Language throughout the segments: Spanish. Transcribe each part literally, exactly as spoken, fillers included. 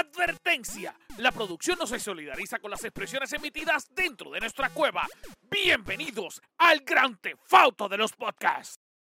Advertencia: la producción no se solidariza con las expresiones emitidas dentro de nuestra cueva. Bienvenidos al Gran Theft Auto de los podcasts.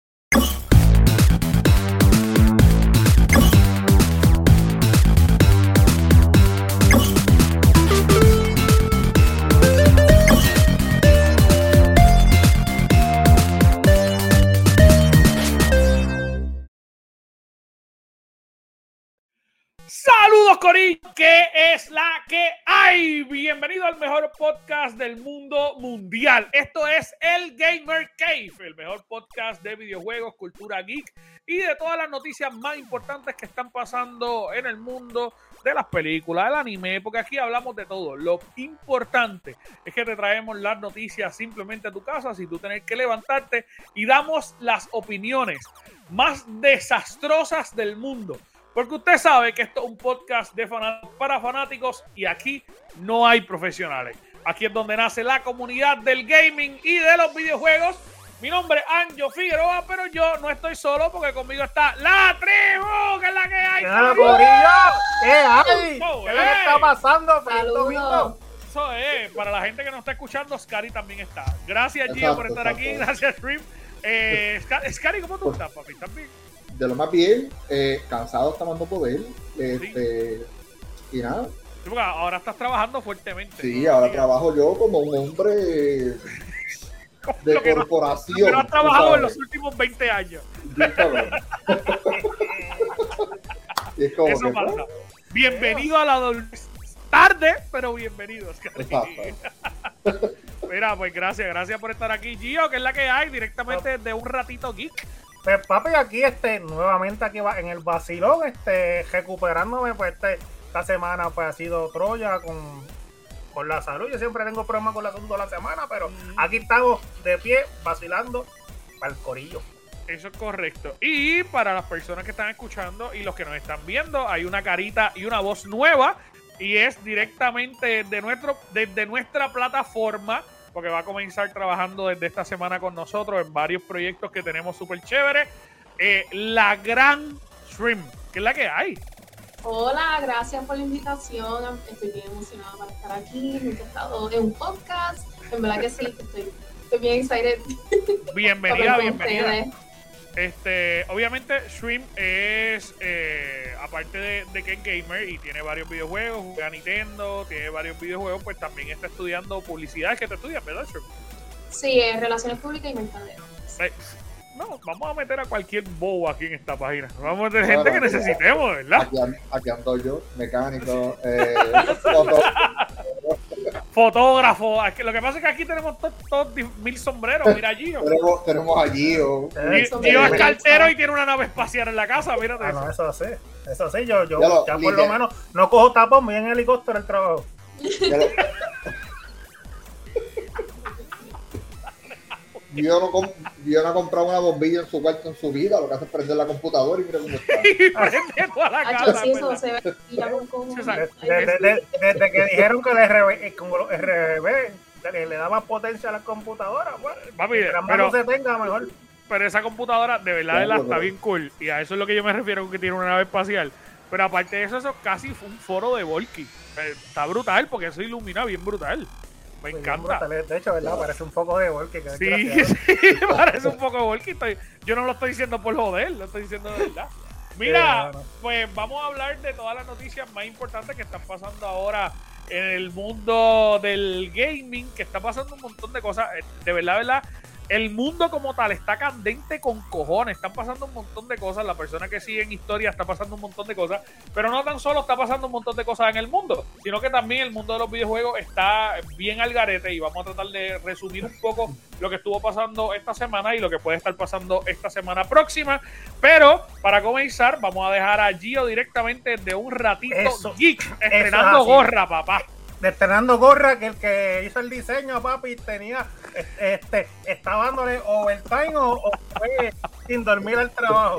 Saludos, Corillo, ¿qué es la que hay? Bienvenido al mejor podcast del mundo mundial. Esto es el Gamer Cave, el mejor podcast de videojuegos, cultura geek y de todas las noticias más importantes que están pasando en el mundo de las películas, del anime, porque aquí hablamos de todo. Lo importante es que te traemos las noticias simplemente a tu casa sin tú tener que levantarte, y damos las opiniones más desastrosas del mundo. Porque usted sabe que esto es un podcast de fanáticos para fanáticos y aquí no hay profesionales. Aquí es donde nace la comunidad del gaming y de los videojuegos. Mi nombre es Anjo Figueroa, pero yo no estoy solo porque conmigo está la tribu, que es la que hay. ¡Hola, Corillo! ¿Qué hay? Oh, ¿Qué es lo que está pasando? Saludos. Eso es, para la gente que nos está escuchando, Scary también está. Gracias, Gio, por estar aquí. Gracias, Shrimp. Eh, Scary, ¿cómo tú estás, papi? ¿Estás bien? De lo más bien, eh, cansado está mandando poder, este, sí. Y nada. Sí, porque ahora estás trabajando fuertemente. Sí, ahora sí. Trabajo yo como un hombre de corporación. No, pero has trabajado en los últimos veinte años. Y es como Eso que, pasa. ¿no? Bienvenido a la adultez. Tarde, pero bienvenidos. Mira, pues gracias, gracias por estar aquí, Gio, que es la que hay, directamente de un ratito geek. Pues papi, aquí este, nuevamente aquí va en el vacilón, este, recuperándome, pues este, esta semana pues ha sido Troya con, con la salud. Yo siempre tengo problemas con la salud de la semana, pero mm. aquí estamos de pie, vacilando para el corillo. Eso es correcto. Y para las personas que están escuchando y los que nos están viendo, hay una carita y una voz nueva, y es directamente de nuestro, desde nuestra plataforma, porque va a comenzar trabajando desde esta semana con nosotros en varios proyectos que tenemos súper chéveres. Eh, la gran Shrimp, que es la que hay. Hola, gracias por la invitación. Estoy bien emocionada para estar aquí. Nunca he estado en un podcast. En verdad que sí, estoy, estoy bien excited. Bienvenida, bienvenida. Este, obviamente, Shrimp es, eh, aparte de, de que es gamer y tiene varios videojuegos, juega Nintendo, tiene varios videojuegos, pues también está estudiando publicidad. ¿Qué te estudias, verdad, Shrimp? Sí, en Relaciones Públicas y Mercadeo. Eh, no, vamos a meter a cualquier bobo aquí en esta página. Vamos a meter gente bueno, que necesitemos, ¿verdad? Aquí, aquí ando yo, mecánico, eh, foto. Fotógrafo. Lo que pasa es que aquí tenemos todos to, to, mil sombreros. Mira, Gio. tenemos, tenemos a Gio. Gio, Gio es cartero y tiene una nave espacial en la casa. Mírate ah, eso. No, eso sí. Eso sí, yo, yo ya, lo, ya por lo menos no cojo tapón, voy en helicóptero el trabajo. Yo no, comp yo no he comprado una bombilla en su cuarto en su vida, lo que hace es prender la computadora y mira cómo está. Prende toda la casa. Sí, eso se ve como... Desde, desde, desde que dijeron que el R B, como los R B le, le daba potencia a la computadora, pues, papi, mientras pero, más no se tenga, mejor. Pero esa computadora, de verdad, Claro, está bien cool. Y a eso es lo que yo me refiero con que tiene una nave espacial. Pero aparte de eso, eso casi fue un foro de Volky. Está brutal, porque eso ilumina bien brutal. Me Muy encanta. Bien, de hecho, ¿verdad? Parece un poco de Volky. Sí, sí, parece un poco de Volky. Estoy, yo no lo estoy diciendo por joder, lo estoy diciendo de verdad. Mira, sí, no, no. pues vamos a hablar de todas las noticias más importantes que están pasando ahora en el mundo del gaming, que está pasando un montón de cosas. De verdad, verdad, el mundo como tal está candente con cojones. Están pasando un montón de cosas. La persona que sigue en historia está pasando un montón de cosas. Pero no tan solo está pasando un montón de cosas en el mundo, sino que también el mundo de los videojuegos está bien al garete. Y vamos a tratar de resumir un poco lo que estuvo pasando esta semana y lo que puede estar pasando esta semana próxima. Pero para comenzar, vamos a dejar a Gio directamente de un ratito eso, geek, estrenando eso gorra, papá. Estrenando gorra, que el que hizo el diseño, papi, tenía, este, estaba dándole overtime o, o fue sin dormir al trabajo.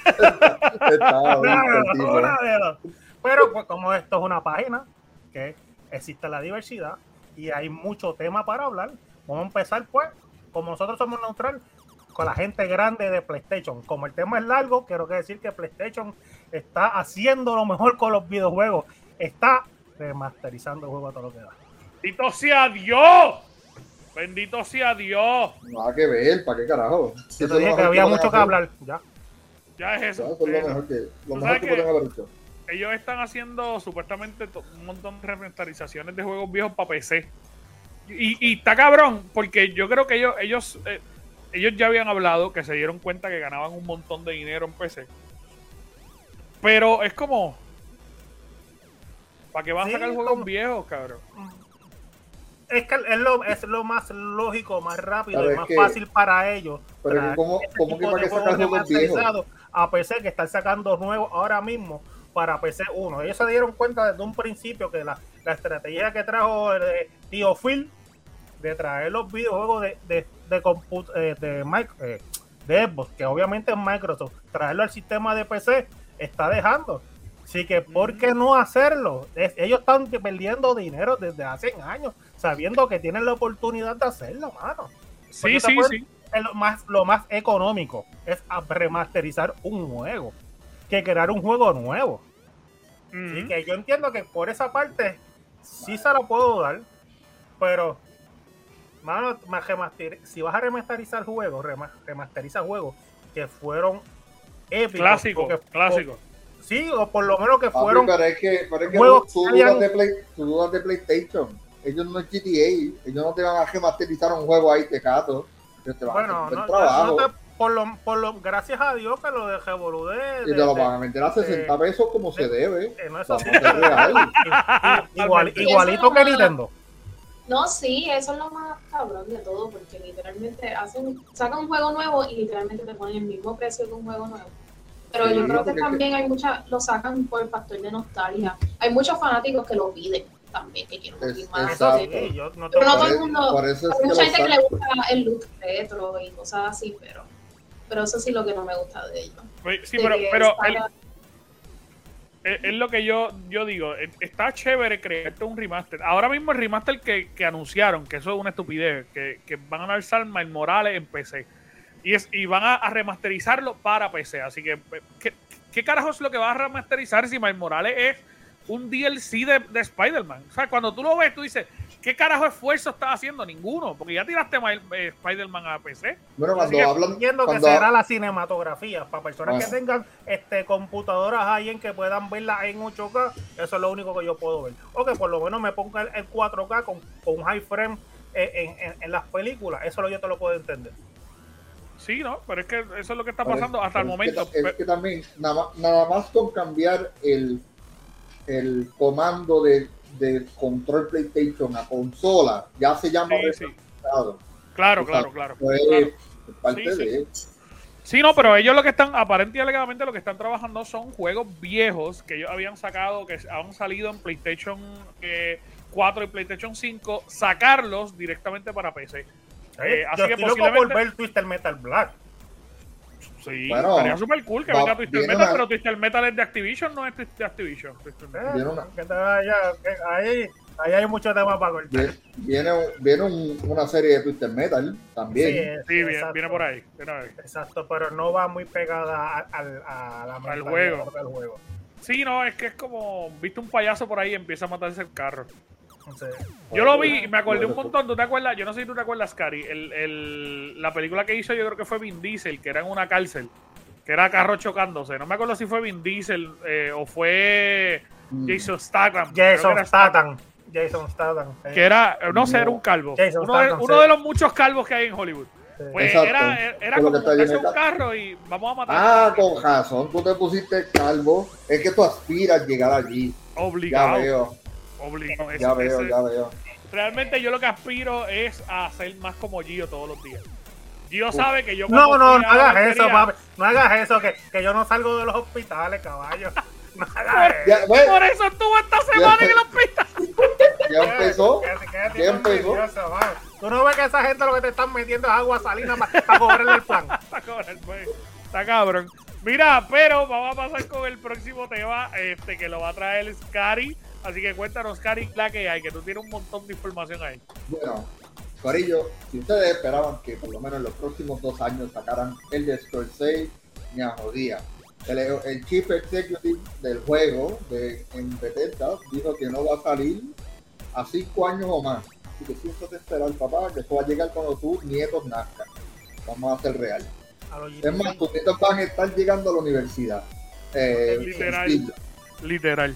una, una Pero pues como esto es una página que existe la diversidad y hay mucho tema para hablar, vamos a empezar pues, como nosotros somos neutral, con la gente grande de PlayStation. Como el tema es largo, quiero decir que PlayStation está haciendo lo mejor con los videojuegos. está remasterizando el juego a todo lo que da. ¡Bendito sea Dios! ¡Bendito sea Dios! Nada que ver, ¿para qué carajo? Yo te dije que había mucho que hablar, ya. Ya es eso. Eso es lo eso. mejor que, lo ¿Tú mejor sabes que que- pueden haber hecho. Ellos están haciendo supuestamente to- un montón de remasterizaciones de juegos viejos para P C. Y, y está cabrón, porque yo creo que ellos, ellos, eh, ellos ya habían hablado que se dieron cuenta que ganaban un montón de dinero en P C. Pero es como, ¿para qué van a Sí, sacar juegos como- viejos, cabrón? Es que es lo, es lo más lógico, más rápido Pero y es más que- fácil para ellos. Pero traer que ¿cómo, este cómo que tipo para de qué sacar juegos juegos viejos? remasterizados a P C que están sacando nuevos ahora mismo para P C uno. Ellos se dieron cuenta desde un principio que la, la estrategia que trajo eh, Tío Phil de traer los videojuegos de, de, de, compu- eh, de, mic- eh, de Xbox, que obviamente es Microsoft, traerlo al sistema de P C está dejando. Así que, ¿por qué no hacerlo? Es- ellos están perdiendo dinero desde hace años, sabiendo que tienen la oportunidad de hacerlo, mano. Sí, Porque te sí, pueden- sí. es Lo más, lo más económico es a remasterizar un juego que crear un juego nuevo. Así Ujú. que yo entiendo que por esa parte sí se la puedo dar, pero mano, ma- remaster- si vas a remasterizar juegos, rema- remasteriza juegos que fueron épicos. Clásico, o que- clásico. o- sí, o por lo menos que Papi, fueron. pero es que, pero es que juegos tú, tú que hayan- dudas de Play, tú dudas de PlayStation. Ellos no es G T A. Ellos no te van a remasterizar un juego ahí, te cato. Ellos te van a Bueno, hacer un buen no, trabajo. no te- por lo, por lo, gracias a Dios que lo de Revolú de, y de- te lo de- van a meter a sesenta pesos como se debe. eh, no, eso Vamos sí. a ser real. I- igual- Y igualito eso que no- Nintendo. No, sí, eso es lo más cabrón de todo, porque literalmente hacen, sacan un juego nuevo y literalmente te ponen el mismo precio que un juego nuevo. Pero Sí, yo creo que porque- también hay mucha, lo sacan por el factor de nostalgia. Hay muchos fanáticos que lo piden también, que quieren un Es- poquito más. Eso exacto. sí, yo no te Pero no voy a todo el decir- mundo, Por eso es hay que mucha lo gente que le sacan. gusta el look retro y cosas así, pero, pero eso sí es lo que no me gusta de ellos. Sí, De pero, que pero está- el- es, es lo que yo, yo digo, es- está chévere crearte un remaster. Ahora mismo el remaster que, que anunciaron, que eso es una estupidez, que, que van a lanzar Miles Morales en P C. Y, es, y van a, a remasterizarlo para P C. Así que, ¿qué, qué carajo es lo que va a remasterizar si Miles Morales es un D L C de, de Spider-Man? O sea, cuando tú lo ves, tú dices, ¿qué carajo esfuerzo estás haciendo? Ninguno, porque ya tiraste Miles- eh, Spider-Man a P C. Bueno, Así cuando que hablan. entiendo que Cuando, será la cinematografía para personas Bueno. que tengan este computadoras ahí en que puedan verla en ocho K. Eso es lo único que yo puedo ver, o que por lo menos me ponga el, el cuatro K con, con un high frame eh, en, en- en las películas. Eso lo yo te lo puedo entender. Sí, ¿no? Pero es que eso es lo que está pero pasando es- hasta el pero momento. Es que, ta- es que también, nada más, nada más con cambiar el, el comando de, de control PlayStation a consola, ya se llama Sí, sí. retrasado. Claro, O sea, claro, claro. Pues, claro. es parte Sí, sí. de. Sí, no, pero ellos lo que están, aparentemente y alegadamente, lo que están trabajando son juegos viejos que ellos habían sacado, que han salido en PlayStation eh, cuatro y PlayStation cinco, sacarlos directamente para P C. Eh, así yo que estoy loco por posiblemente- ver Twister Metal Black. Sí, Bueno, estaría súper cool que va- venga Twisted viene Metal, una- pero Twisted Metal es de Activision, no es de Activision. Twisted Metal. Eh, Viene una- que te vaya, que ahí, ahí hay mucho tema para cortar. Viene, viene, un- viene un- una serie de Twisted Metal también. Sí, Sí, viene, exacto. viene por ahí. viene ahí. Exacto, pero no va muy pegada a, al- a la mentalidad juego. del juego. Sí, no, es que es como, viste un payaso por ahí y empieza a matarse el carro. Entonces, Yo lo vi y me acordé un Bueno, montón. ¿Tú te acuerdas? Yo no sé si tú te acuerdas, Cari. El, el, la película que hizo, yo creo que fue Vin Diesel, que era en una cárcel, que era carro chocándose. No me acuerdo si fue Vin Diesel eh, o fue Mm. Jason Statham. Creo que Jason era Statham. Jason Statham. eh, Que era, no sé, era un calvo. Jason Uno de, Statham, uno sí. de los muchos calvos que hay en Hollywood. sí. Pues Exacto. era, era Con lo como que está montarse lleno un de cal- carro y vamos a matar. Ah, con razón, tú te pusiste calvo. Es que tú aspiras a llegar allí. Ya Obligado. veo, Obligado. Ese- ya veo, ese- ya veo. Realmente yo lo que aspiro es a ser más como Gio todos los días. Gio Uf. sabe que yo No, cuando no, fui no a la hagas eso, barbería- papi. No hagas eso, que, que yo no salgo de los hospitales, caballo. No hagas eso. Ya, ve, Por eso estuvo esta semana en el hospital. ya empezó. Quédate- quédate Ya con empezó. nervioso, mano. Tú no ves que esa gente lo que te están metiendo es agua salina para cobrarle el plan. Está cabrón, pues. Está cabrón. Mira, pero vamos a pasar con el próximo tema, este que lo va a traer Scary. Así que cuéntanos, Scary, la que hay, que tú tienes un montón de información ahí. Bueno, Corillo, si ustedes esperaban que por lo menos en los próximos dos años sacaran el de Scroll seis, me jodía. El, el Chief Executive del juego de, en Bethesda dijo que no va a salir a cinco años o más. Así que siéntate a esperar, papá, que eso va a llegar cuando tus nietos nazcan. Vamos a hacer real. Es más, tus nietos van a estar llegando a la universidad. Eh, literal. Literal.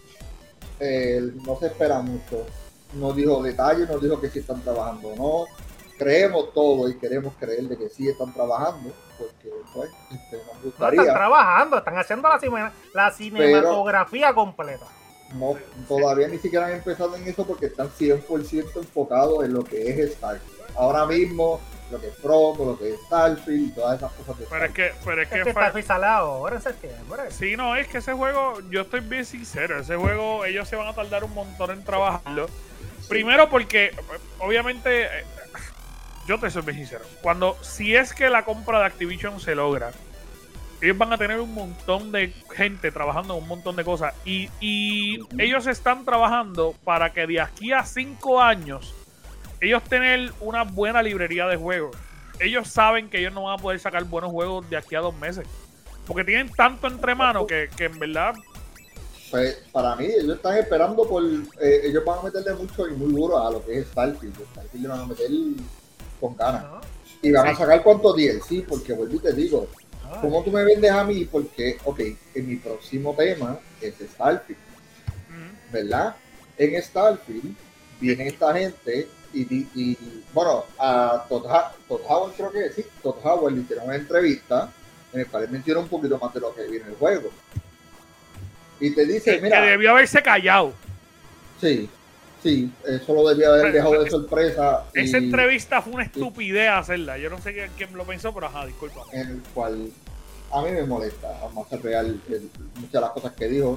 Eh, no se espera mucho. No dijo detalles, no dijo que sí están trabajando o no. Creemos todo y queremos creer de que sí están trabajando, porque pues este, nos gustaría. No están trabajando, están haciendo la, cine, la cinematografía pero, completa. No, todavía ni siquiera han empezado en eso porque están cien por ciento enfocados en lo que es Starfield. Ahora mismo, lo que es Promo, lo que es Starfield y todas esas cosas de pero es que, pero es que, es que Starfield salado, ahora en septiembre. Sí, no, es que ese juego, yo estoy bien sincero, ese juego ellos se van a tardar un montón en trabajarlo. Sí. Primero porque, obviamente, yo te soy bien sincero, cuando, si es que la compra de Activision se logra, ellos van a tener un montón de gente trabajando en un montón de cosas y, y uh-huh. ellos están trabajando para que de aquí a cinco años ellos tener una buena librería de juegos. Ellos saben que ellos no van a poder sacar buenos juegos de aquí a dos meses porque tienen tanto entre manos que, que en verdad pues para mí ellos están esperando por eh, ellos van a meterle mucho y muy duro a lo que es Starfield. Starfield le van a meter con ganas uh-huh. y van sí. a sacar cuántos D L C porque vuelvo y te digo, ¿cómo tú me vendes a mí? Porque, ok, en mi próximo tema es Starfield, ¿verdad? En Starfield viene esta gente y, y, y bueno, a Todd, Todd Howard creo que sí, Todd Howard le hicieron una entrevista en el cual menciona un poquito más de lo que viene el juego. Y te dice, que, mira... Que debió haberse callado. Sí, sí, eso lo debía haber dejado de sorpresa. Esa y, entrevista fue una estupidez hacerla. Yo no sé quién, quién lo pensó, pero ajá, disculpa. En el cual a mí me molesta, vamos a ser real, el, muchas de las cosas que dijo.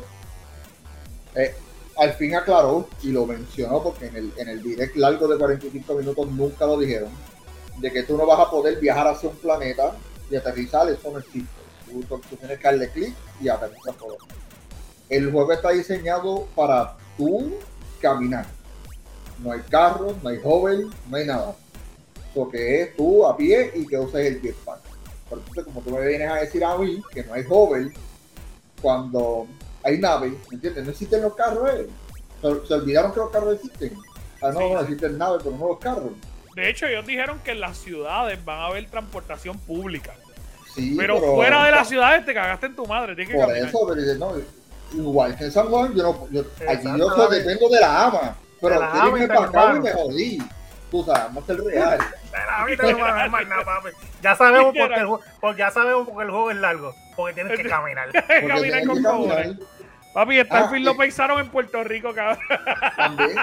Eh, al fin aclaró y lo mencionó porque en el, en el direct largo de cuarenta y cinco minutos nunca lo dijeron, de que tú no vas a poder viajar hacia un planeta y aterrizar, eso no existe. Tú, tú, tú tienes que darle clic y aterrizar todo. El juego está diseñado para tú caminar. No hay carro, no hay hover, no hay nada. Lo que es tú a pie y que uses el jetpack. Entonces, como tú me vienes a decir a mí que no hay hover cuando hay nave, ¿me entiendes? No existen los carros, ¿eh? Se, se olvidaron que los carros existen. Ah, no, sí. no existen naves, pero no los carros. De hecho, ellos dijeron que en las ciudades van a haber transportación pública. Sí, pero, pero fuera de las ciudades te cagaste en tu madre. Tienes que por caminar. eso, pero no, igual que en San Juan, yo no, yo, aquí yo so, dependo de la ama, pero tienen que pagar y me jodí. Tú sabes, no es el real. Ya sabemos porque el, porque ya sabemos porque el juego es largo, porque tienes que caminar. caminar con cojones. Papi, Starfield ah, lo pensaron en Puerto Rico, cabrón. También.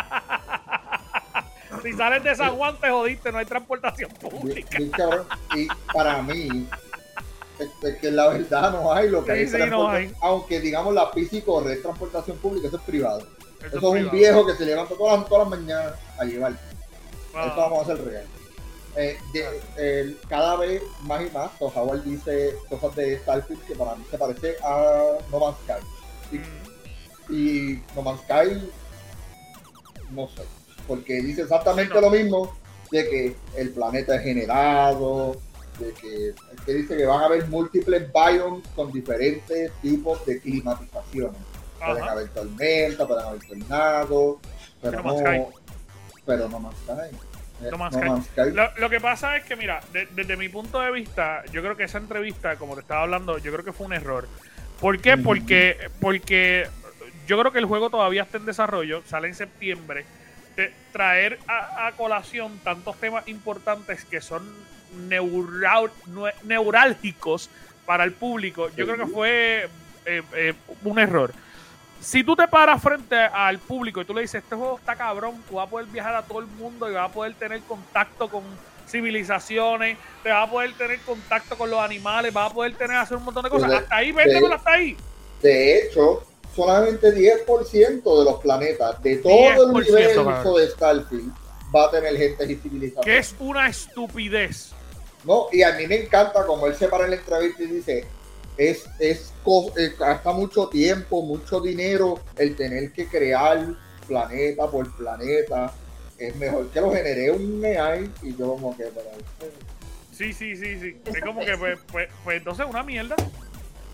Si sales de San Juan te jodiste, no hay transportación pública. Sí, cabrón. Y para mí, es, es que la verdad no hay lo que sí, hay, sí, no hay. Aunque digamos la P C corre es transportación pública, eso es privado. Eso, eso es, es privado. Un viejo que se levanta todas las, todas las mañanas a llevar. Wow. Eso vamos a hacer real. Eh, de, eh, cada vez más y más, Todd Howard dice cosas de Starfield que para mí se parece a No Man's Sky. ¿Sí? Mm. Y No Man's Sky, no sé, porque dice exactamente sí, no. lo mismo de que el planeta es generado, de que, que dice que van a haber múltiples biomes con diferentes tipos de climatizaciones. Ajá. Pueden haber tormentas, pueden haber tornados, pero no, no pero No Man's Sky. No Man's Sky. No Man's Sky. Lo, lo que pasa es que, mira, de, desde mi punto de vista, yo creo que esa entrevista, como te estaba hablando, yo creo que fue un error. ¿Por qué? Mm-hmm. Porque, porque yo creo que el juego todavía está en desarrollo, sale en septiembre. De traer a, a colación tantos temas importantes que son neural, neurálgicos para el público, yo creo que fue eh, eh, un error. Si tú te paras frente al público y tú le dices, este juego está cabrón, tú vas a poder viajar a todo el mundo y vas a poder tener contacto con civilizaciones, te vas a poder tener contacto con los animales, vas a poder tener hacer un montón de cosas. De, hasta ahí, véndelo hasta ahí. De hecho, solamente diez por ciento de los planetas de todo el universo cabrón. de Starfield va a tener gente y civilización. Que es una estupidez. No, y a mí me encanta como él se para en la entrevista y dice, es, es, es gasta mucho tiempo, mucho dinero el tener que crear planeta por planeta. Es mejor que lo genere un A I y yo como que... Para sí, sí, sí, sí. Es como que, pues, pues, pues entonces una mierda.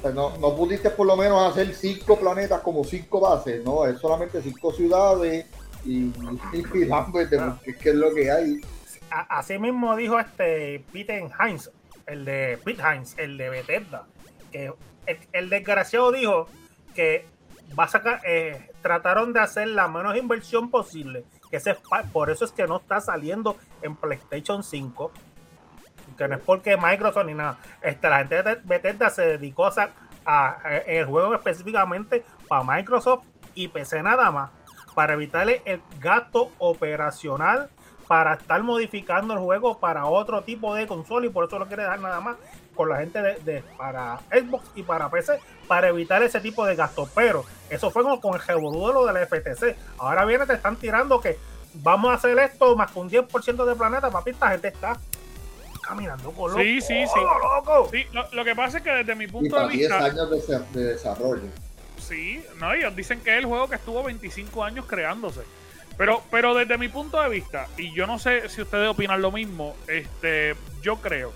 No, no pudiste por lo menos hacer cinco planetas como cinco bases, ¿no? Es solamente cinco ciudades y, y, y Lambert, porque es que es lo que hay. Así mismo dijo este Peter Hines, el de Pete Hines, el de Bethesda, que el, el desgraciado dijo que va a sacar, eh, trataron de hacer la menos inversión posible, que ese, por eso es que no está saliendo en PlayStation cinco, que no es porque Microsoft ni nada. Este, la gente de Bethesda se dedicó a, a, a el juego específicamente para Microsoft y P C nada más, para evitarle el gasto operacional, para estar modificando el juego para otro tipo de consola, y por eso lo quiere dejar nada más con la gente de, de para Xbox y para P C, para evitar ese tipo de gastos. Pero eso fue como con el revolú de lo de la F T C. Ahora viene, te están tirando que vamos a hacer esto más con un diez por ciento de planeta, papi. Esta gente está caminando con loco. Sí, sí, sí. Loco. sí lo, lo que pasa es que desde mi punto y para de vista... diez años de, de desarrollo. Sí, no, ellos dicen que es el juego que estuvo veinticinco años creándose. Pero, pero desde mi punto de vista, y yo no sé si ustedes opinan lo mismo, este, yo creo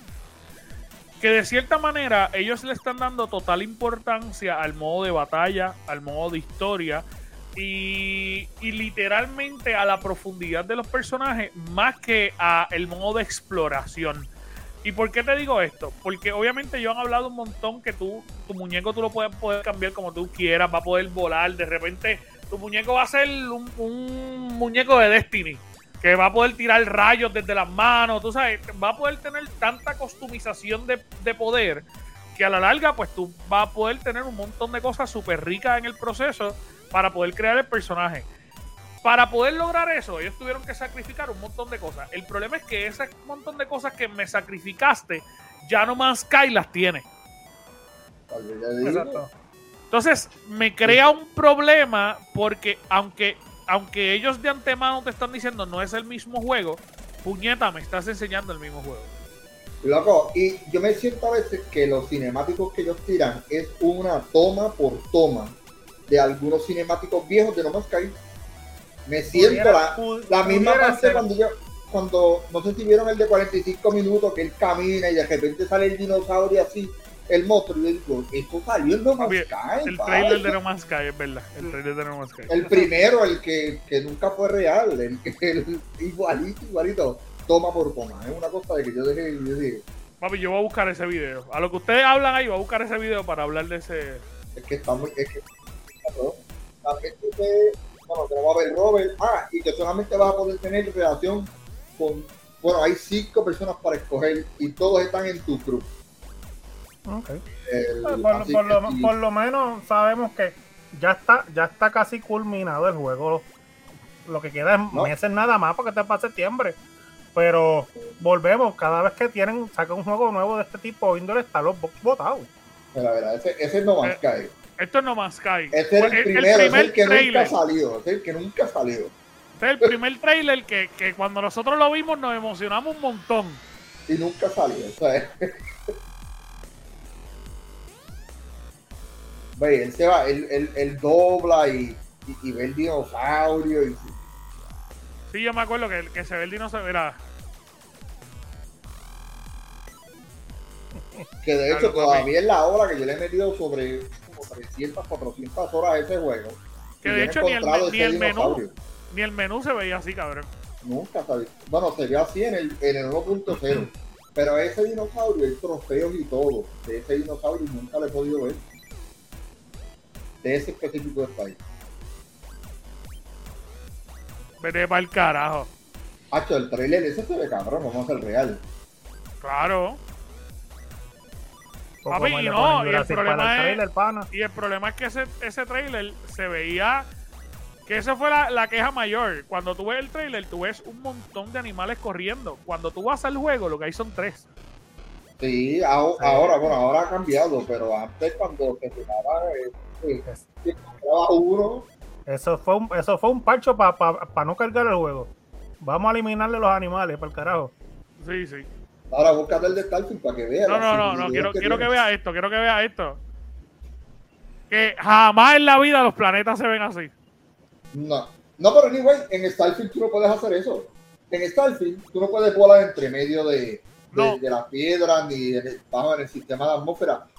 que de cierta manera ellos le están dando total importancia al modo de batalla, al modo de historia y, y literalmente a la profundidad de los personajes más que a el modo de exploración. ¿Y por qué te digo esto? Porque obviamente ellos han hablado un montón que tú, tu muñeco tú lo puedes poder cambiar como tú quieras, va a poder volar, de repente tu muñeco va a ser un, un muñeco de Destiny, que va a poder tirar rayos desde las manos, tú sabes, va a poder tener tanta customización de, de poder que a la larga pues tú vas a poder tener un montón de cosas súper ricas en el proceso para poder crear el personaje. Para poder lograr eso, ellos tuvieron que sacrificar un montón de cosas. El problema es que ese montón de cosas que me sacrificaste, ya No Man's Sky las tiene. Exacto. Entonces, me crea un problema porque aunque, aunque ellos de antemano te están diciendo no es el mismo juego, puñeta, me estás enseñando el mismo juego. Loco, y yo me siento a veces que los cinemáticos que ellos tiran es una toma por toma de algunos cinemáticos viejos de No Man's Sky. Me siento Pudiera, la, la misma parte ser. cuando yo, cuando, no sé si vieron el de cuarenta y cinco minutos que él camina y de repente sale el dinosaurio así, el monstruo, y yo digo, esto salió en No Man's Bien, Sky. el padre. trailer de No Man's Sky, es verdad, el trailer de No Man's Sky. El primero, el que, que nunca fue real, el que el, igualito, igualito, toma por toma. Es una cosa de que yo dejé, yo dije, Papi, yo voy a buscar ese video. A lo que ustedes hablan ahí, voy a buscar ese video para hablar de ese... es que está muy, es que, también te, bueno, te va a ver Robert, ah, y que solamente vas a poder tener relación con, bueno, hay cinco personas para escoger y todos están en tu crew. Okay. El, Por, por, así por que lo, sí. por lo menos sabemos que ya está, ya está casi culminado el juego. Lo que queda es No. meses nada más porque está para septiembre. Pero volvemos, cada vez que tienen, sacan un juego nuevo de este tipo, índole, están los box botados. La verdad, ese, ese es No Man's Sky. Esto es No Man's Sky. Ese es el, el, primero, el ese primer es el que trailer. nunca salió, ese es el que nunca salió. Este es el primer trailer que, que cuando nosotros lo vimos nos emocionamos un montón. Y nunca salió, o sea, ve, él se va, él, él, él dobla y, y, y ve el dinosaurio y Sí, yo me acuerdo que, que se ve el dinosaurio. Era, que de hecho Claro, todavía papi. es la hora que yo le he metido sobre como trescientas, cuatrocientas horas a ese juego. que Y de yo he hecho ni el, encontrado ni ese el menú dinosaurio. ni el menú se veía así, cabrón. Nunca sabía. Bueno, se vio así en el, en el uno punto cero. Pero ese dinosaurio, hay trofeos y todo. De ese dinosaurio nunca lo he podido ver. De ese específico de país. Vete para el carajo. Hacho, el trailer ese se ve cabrón, vamos a ser real. Claro. Poco Papi, más y le no, ponen y el Jurassic problema para el es- trailer, pana. Y el problema es que ese, ese trailer se veía... Que esa fue la, la queja mayor. Cuando tú ves el trailer, tú ves un montón de animales corriendo. Cuando tú vas al juego, lo que hay son tres. Sí, aho- ahora, bueno, ahora ha cambiado, pero antes cuando se jugaba, eh, eh, se encontraba uno, Eso fue un, eso fue un parcho para pa, pa no cargar el juego. Vamos a eliminarle los animales, para el carajo. Sí, sí. ahora búscate el de Starfield para que veas. No, no, las no, no. similitudes Quiero, quiero que tiene. vea esto, quiero que vea esto. Que jamás en la vida los planetas se ven así. No, no, pero anyway, en Starfield tú no puedes hacer eso. En Starfield tú no puedes volar entre medio de, de, No. de las piedras ni en el- bajo en el sistema de atmósfera.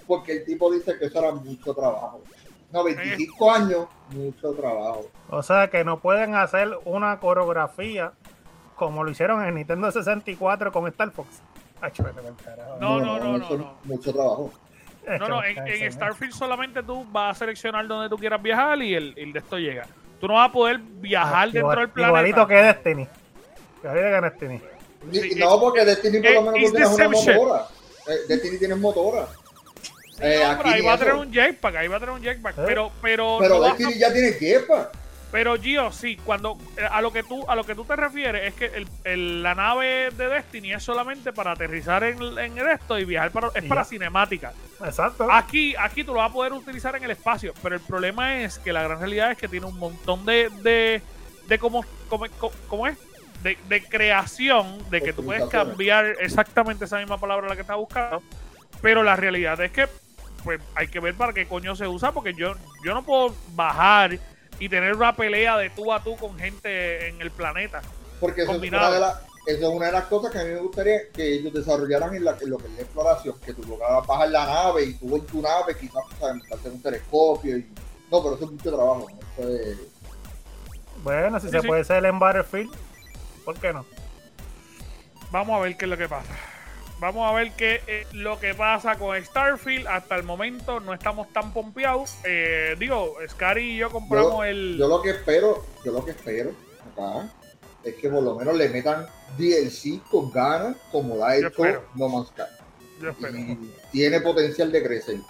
porque el tipo dice que eso era mucho trabajo. No, veinticinco años, mucho trabajo. O sea que no pueden hacer una coreografía como lo hicieron en Nintendo sesenta y cuatro con Star Fox. Ay, no, no, no, no, mucho, no. Mucho trabajo. No, no, en, en Starfield solamente tú vas a seleccionar donde tú quieras viajar y el, el de esto llega. Tú no vas a poder viajar ah, dentro igual, del planeta. Igualito que Destiny. Igualito que Destiny. Sí, no, porque Destiny por lo menos tú tienes una motora. Eh, Destiny tienes motora. Sí, eh, no, aquí ahí va a tener un jetpack, ahí va a tener un jetpack, ¿Eh? pero pero pero no Destiny a... ya tiene jetpack. Pero Gio, sí, cuando a lo que tú a lo que tú te refieres es que el, el, la nave de Destiny es solamente para aterrizar en, en esto y viajar para es para cinemática. Exacto. Aquí aquí tú lo vas a poder utilizar en el espacio, pero el problema es que la gran realidad es que tiene un montón de de de cómo cómo, cómo es de, de creación de que tú puedes cambiar exactamente esa misma palabra la que estás buscando, pero la realidad es que pues hay que ver para qué coño se usa, porque yo yo no puedo bajar y tener una pelea de tú a tú con gente en el planeta. Porque eso es, una de la, eso es una de las cosas que a mí me gustaría que ellos desarrollaran en, la, en lo que es la exploración, que tú logras bajar la nave y tú en tu nave quizás hacer un telescopio. Y, no, pero eso es mucho trabajo. ¿No? Eso es... Bueno, si sí, se sí. puede hacer en Battlefield, ¿por qué no? Vamos a ver qué es lo que pasa. Vamos a ver qué es lo que pasa con Starfield. Hasta el momento no estamos tan pompeados. Eh, digo, Scary y yo compramos yo, el... Yo lo que espero, yo lo que espero acá es que por lo menos le metan D L C con ganas, como la ha hecho No Man's Sky. Yo espero. Y tiene potencial de crecer.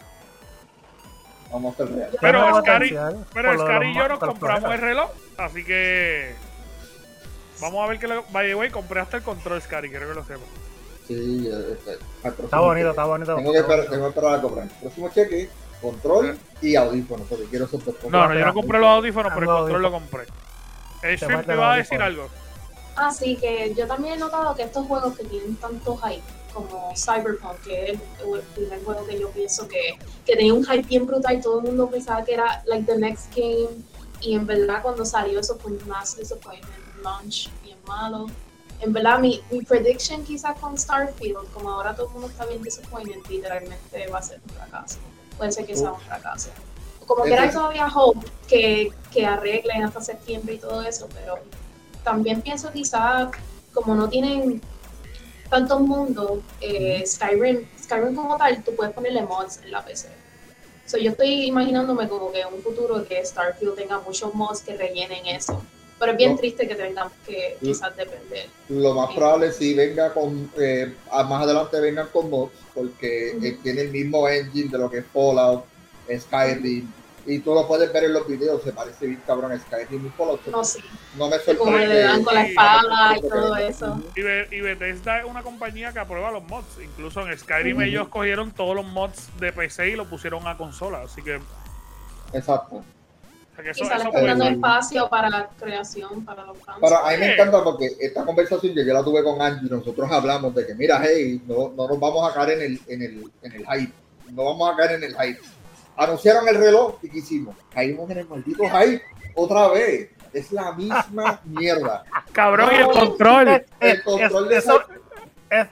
Vamos a ser reales. Pero Scary, pero Scary y yo nos compramos el reloj, así que... Vamos a ver qué le... By the way, compré hasta el control, Scary, quiero que lo sepas. Sí, este, está bonito, está bonito. Tengo que esperar, tengo que esperar a comprar. El próximo cheque, control ¿Sí? y audífonos, porque quiero esos dos cosas. No, no, yo no compré los audífonos, pero el control lo compré. El Shrimp te va a decir algo. Ah, sí, que yo también he notado que estos juegos que tienen tanto hype, como Cyberpunk, que es el, el primer juego que yo pienso que, que tenía un hype bien brutal, todo el mundo pensaba que era like the next game, y en verdad cuando salió eso fue un mass disappointment, un launch bien malo. En verdad, mi, mi prediction quizás con Starfield, como ahora todo el mundo está bien disappointed, literalmente va a ser un fracaso. Puede ser que sea un fracaso. Como que era todavía hope que, que arreglen hasta septiembre y todo eso, pero también pienso quizás, como no tienen tanto mundo, eh, Skyrim, Skyrim como tal, tú puedes ponerle mods en la P C. So, yo estoy imaginándome como que en un futuro que Starfield tenga muchos mods que rellenen eso. Pero es bien no. triste que tengamos que quizás depender. Lo más probable es si venga con, eh, más adelante vengan con mods, porque uh-huh. eh, tiene el mismo engine de lo que es Fallout, Skyrim, uh-huh. y tú lo puedes ver en los videos, se parece bien cabrón a Skyrim y Fallout. No, sí. No me sorprende. Como le dan con la espada y todo eso. Y, y Bethesda es una compañía que aprueba los mods. Incluso en Skyrim uh-huh. ellos cogieron todos los mods de P C y lo pusieron a consola, así que... Exacto. Que eso, y sale dando espacio para la creación, para los fans. Para, a mí me encanta porque esta conversación yo, yo la tuve con Angie, nosotros hablamos de que mira, hey, no, no nos vamos a caer en el, en, el, en el hype, no vamos a caer en el hype. Anunciaron el reloj y ¿qué hicimos? Caímos en el maldito hype otra vez. Es la misma mierda. Cabrón, no, y el control. El control de eso, es,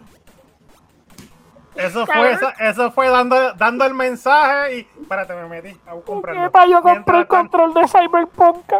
Eso fue, eso, eso fue dando, dando el mensaje y... Espérate, me metí a comprarlo. ¿Qué tal? Yo compré el control de Cyberpunk.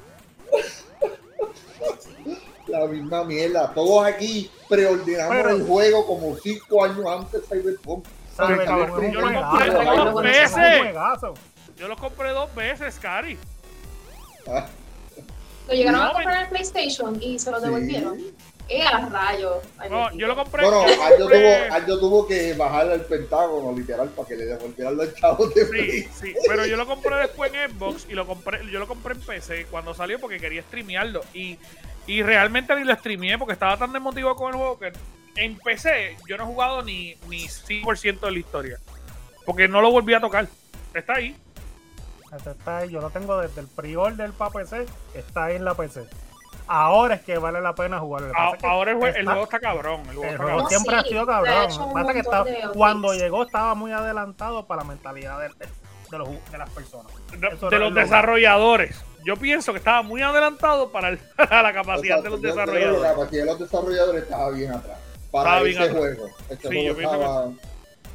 La misma mierda. Todos aquí preordenamos Pero, el juego como cinco años antes de Cyberpunk. Cyberpunk yo lo compré dos veces. Yo lo compré dos veces, Cari. Ah. Lo llegaron no, a comprar en PlayStation y se lo devolvieron. ¿Sí? ¡Eh, a rayos! No, yo lo compré. Bueno, Aldo tuvo, tuvo, tuvo que bajar al Pentágono, literal, para que le devolvieran los chavos de Sí, sí, pero yo lo compré después en Xbox y lo compré, yo lo compré en P C cuando salió porque quería streamearlo. Y, y realmente ni lo streameé porque estaba tan desmotivado con el juego que en P C yo no he jugado ni, ni cinco por ciento de la historia. Porque no lo volví a tocar. Está ahí. Está ahí. Yo lo tengo desde el pre-order para P C. Está ahí en la P C. Ahora es que vale la pena jugarlo. A, ahora el, jue- está, el juego está cabrón. El juego, el está juego cabrón. siempre no, ha sí, sido cabrón. Pasa que estaba, cuando things. llegó estaba muy adelantado para la mentalidad de, de, los, de las personas. De, de los desarrolladores. Yo pienso que estaba muy adelantado para, el, para la capacidad Exacto, de los desarrolladores. La capacidad de los desarrolladores estaba bien atrás. Para estaba ese bien juego. Este sí, juego yo estaba... pienso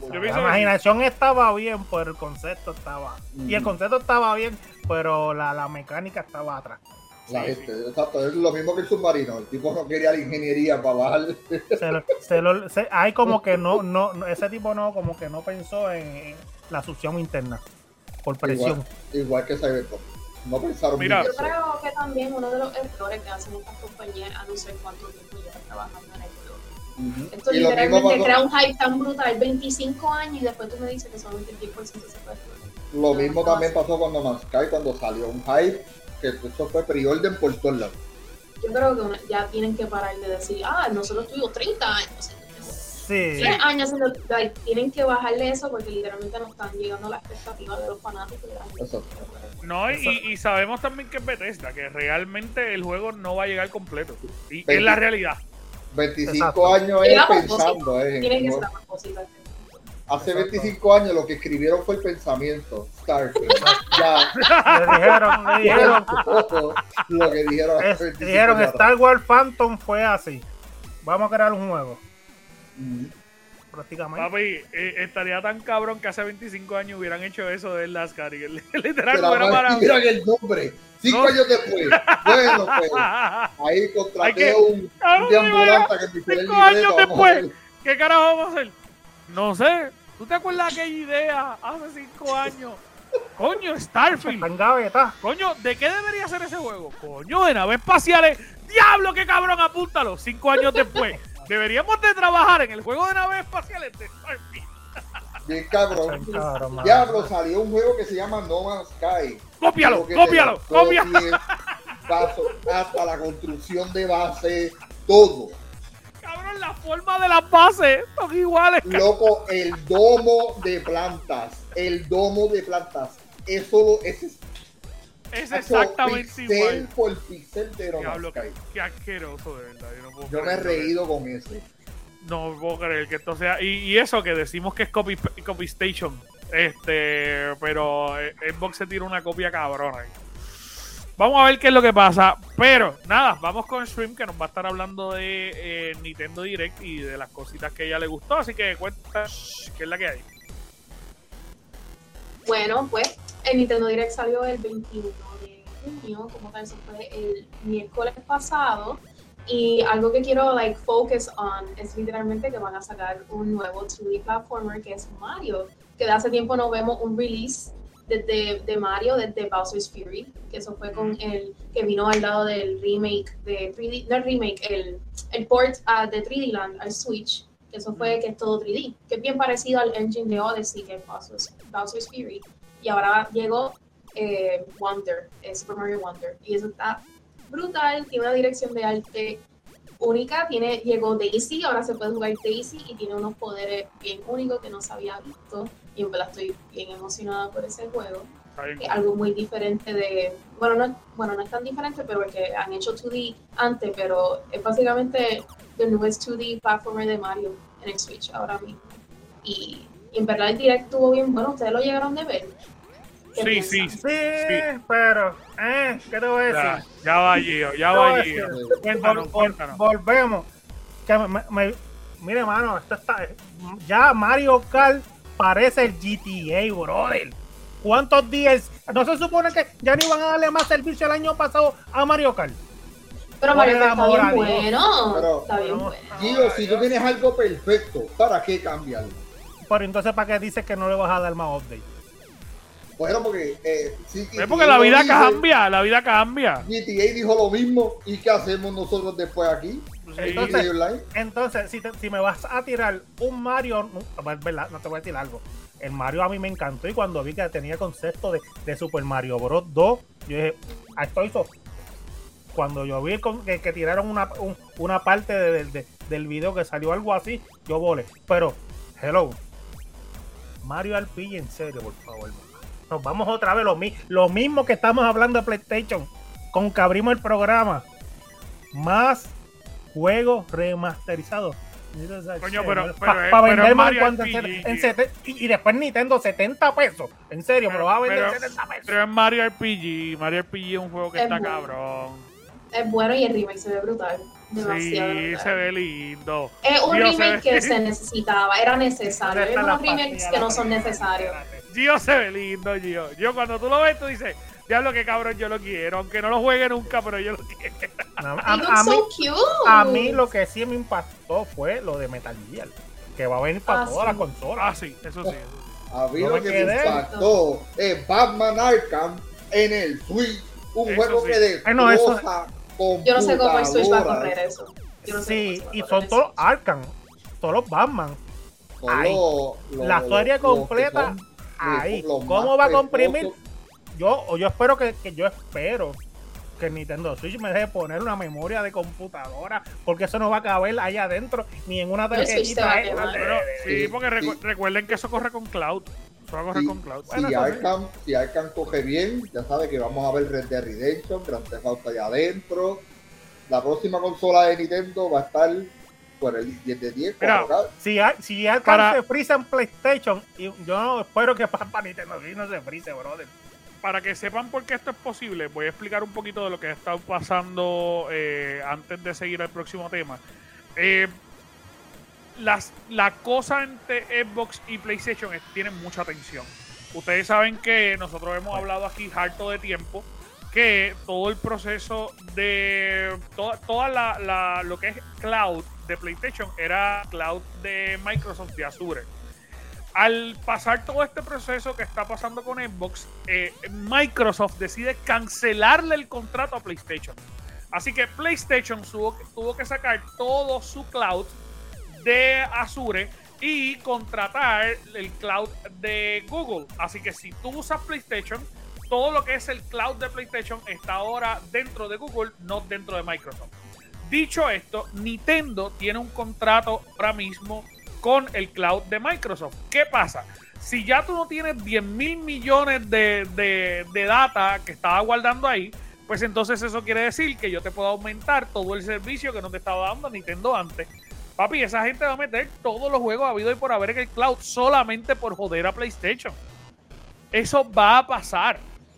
La imaginación estaba bien, pero el concepto estaba. Mm. Y el concepto estaba bien, pero la, la mecánica estaba atrás. La sí, gente, sí. Exacto, es lo mismo que el submarino. El tipo no quería la ingeniería para bajar. Se lo, se lo, se, hay como que no, no, ese tipo no, como que no pensó en, en la succión interna por presión. Igual, igual que Cyberpunk. No pensaron. Mira, yo creo que también uno de los errores que hacen estas compañías a no sé cuánto tiempo llevan trabajando en el juego. Uh-huh. Esto literalmente crea un hype tan brutal, veinticinco años, y después tú me dices que solamente el diez por ciento se puede. Lo mismo también pasó con No Man's Sky cuando salió un hype, que eso fue pre-order por todos lados. Yo creo que una, ya tienen que parar de decir, ah, nosotros tuvimos treinta años. Sí. diez años, like, tienen que bajarle eso porque literalmente no están llegando a la expectativa de los fanáticos. Eso. No, y, y sabemos también que es Bethesda, que realmente el juego no va a llegar completo. Y veinte, es la realidad. veinticinco años es pensando. Eh, Tiene que ser a propósito. Hace veinticinco años lo que escribieron fue el pensamiento. Starfield. Ya. Le dijeron, le dijeron. Lo que dijeron. Es, dijeron Star Wars Phantom fue así. Vamos a crear un juego. Mm. Prácticamente. Papi, eh, estaría tan cabrón que hace veinticinco años hubieran hecho eso de NASCAR y literal no era para... Miran el nombre. Cinco no. años después. Bueno, pues. Ahí contraté que... un, un de ambulante que me Cinco años después. ¿Qué carajo vamos a hacer? No sé. ¿Tú te acuerdas de aquella idea hace cinco años? Coño, Starfield. Coño, ¿de qué debería ser ese juego? Coño, de naves espaciales. ¡Diablo, qué cabrón! Apúntalo. Cinco años después. Deberíamos de trabajar en el juego de naves espaciales de Starfield. Bien cabrón. cabrón Diablo, salió un juego que se llama No Man's Sky. Cópialo, cópialo, cópialo. Hasta la construcción de base, todo. Cabrón, la forma de las bases son iguales. Loco, el domo de plantas. El domo de plantas. Eso es, es exactamente pixel igual. Por pixel de No Man's Sky. Qué asqueroso, de verdad. Yo, no puedo Yo me he reído con ese. No puedo creer que esto sea. Y, y eso que decimos que es copy, copy station. Este. Pero Xbox se tira una copia cabrona. Vamos a ver qué es lo que pasa. Pero nada, vamos con Stream, que nos va a estar hablando de eh, Nintendo Direct y de las cositas que a ella le gustó. Así que cuenta qué es la que hay. Bueno, pues el Nintendo Direct salió el veintiuno de junio, como tal, eso fue el miércoles pasado. Y algo que quiero like focus on es literalmente que van a sacar un nuevo dos D platformer que es Mario, que de hace tiempo no vemos un release desde de Mario, desde Bowser's Fury, que eso fue con el que vino al lado del remake de tres D, no el remake, el, el port uh, de tres D Land al Switch, que eso fue que es todo tres D, que es bien parecido al engine de Odyssey, que es Bowser's, Bowser's Fury, y ahora llegó eh, Wonder, eh, Super Mario Wonder, y eso está brutal, tiene una dirección de arte única, tiene, llegó Daisy, ahora se puede jugar Daisy y tiene unos poderes bien únicos que no se había visto y en verdad estoy bien emocionada por ese juego. Es algo muy diferente de, bueno no, bueno, no es tan diferente, pero es que han hecho dos D antes, pero es básicamente el newest dos D platformer de Mario en el Switch ahora mismo. Y, y en verdad el direct estuvo bien bueno, ¿ustedes lo llegaron de ver? Sí, sí, sí, sí, pero, eh, ¿qué te voy a decir? Ya, ya va Gio, ya va Gio. Cuéntanos, cuéntanos. Volvemos. Que me, me, mire, mano, esto está, ya Mario Kart parece el G T A, brother. ¿Cuántos días? ¿No se supone que ya no iban a darle más servicio el año pasado a Mario Kart? Pero Mario Kart está bien bueno. Pero, está bien bueno. Gio, si tú tienes algo perfecto, ¿para qué cambiarlo? Pero entonces, ¿para qué dices que no le vas a dar más update? Bueno, porque... Eh, sí, es porque la vida dice, cambia, la vida cambia. G T A dijo lo mismo, ¿y qué hacemos nosotros después aquí? Sí. Entonces, entonces si, te, si me vas a tirar un Mario... ¿verdad? No te voy a decir algo. El Mario a mí me encantó y cuando vi que tenía el concepto de, de Super Mario Bros. dos, yo dije, a esto hizo... Cuando yo vi que, que tiraron una, un, una parte de, de, de, del video que salió algo así, yo volé. Pero, hello, Mario R P G, en serio, por favor. Nos vamos otra vez, lo, lo mismo que estamos hablando de PlayStation, con que abrimos el programa. Más juegos remasterizados. Coño, pero, para pa vender más cuánto en, en setenta, y, y después Nintendo setenta pesos. En serio, pero, pero va a vender pero, setenta pesos. Pero es Mario R P G. Mario R P G es un juego que es está bueno. cabrón. Es bueno y el remake se ve brutal. Demasiado. Sí, se ve lindo. Es un Gio remake se que ve... se necesitaba, era necesario. Hay unos remakes que no son necesarios. Gio se ve lindo, Gio. Gio, cuando tú lo ves, tú dices, diablo, que cabrón, yo lo quiero. Aunque no lo juegue nunca, pero yo lo quiero. No, a, a, a, mí, so cute. a mí lo que sí me impactó fue lo de Metal Gear, que va a venir para ah, todas sí. las consolas. Ah, sí, eso sí. Eso sí. A mí No lo me que quedé. me impactó es Batman Arkham en el Switch. Un Eso juego sí. que destroza Ay, no, eso- Yo no sé cómo el Switch va a computadoras. correr eso. Yo no sé Sí, cómo se va a y correr son eso. todos Arkham, todos los Batman. Son Ahí. los- los- La serie los- los que completa, son, ahí. los ¿Cómo más va a comprimir? pestosos. Yo, o yo espero que, que yo espero que el Nintendo Switch me deje poner una memoria de computadora, porque eso no va a caber ahí adentro, ni en una El Switch te va a tarjetita. quemar. eh, Pero, sí, Sí, porque recu- sí. recuerden que eso corre con Cloud. Eso va a correr Si, con Cloud. si Bueno, eso sí. Arkham, si Arkham coge bien, ya sabe que vamos a ver Red Dead Redemption, Grand Theft Auto allá adentro. La próxima consola de Nintendo va a estar por el diez de diez. Mira, cuatro K. Si, hay- si Arkham Para- se frisa en PlayStation, y yo no espero que para, para Nintendo Switch no se frise, brother. Para que sepan por qué esto es posible, voy a explicar un poquito de lo que ha estado pasando eh, antes de seguir al próximo tema. Eh, las, la cosa entre Xbox y PlayStation es, tienen mucha tensión. Ustedes saben que nosotros hemos hablado aquí harto de tiempo que todo el proceso de toda, toda la, la- lo que es cloud de PlayStation era cloud de Microsoft, de Azure. Al pasar todo este proceso que está pasando con Xbox, eh, Microsoft decide cancelarle el contrato a PlayStation. Así que PlayStation tuvo, tuvo que sacar todo su cloud de Azure y contratar el cloud de Google. Así que si tú usas PlayStation, todo lo que es el cloud de PlayStation está ahora dentro de Google, no dentro de Microsoft. Dicho esto, Nintendo tiene un contrato ahora mismo con el cloud de Microsoft. ¿Qué pasa? Si ya tú no tienes diez mil millones de, de, de data que estaba guardando ahí, pues entonces eso quiere decir que yo te puedo aumentar todo el servicio que no te estaba dando Nintendo antes. Papi, esa gente va a meter todos los juegos habidos y por haber en el cloud solamente por joder a PlayStation. Eso va a pasar.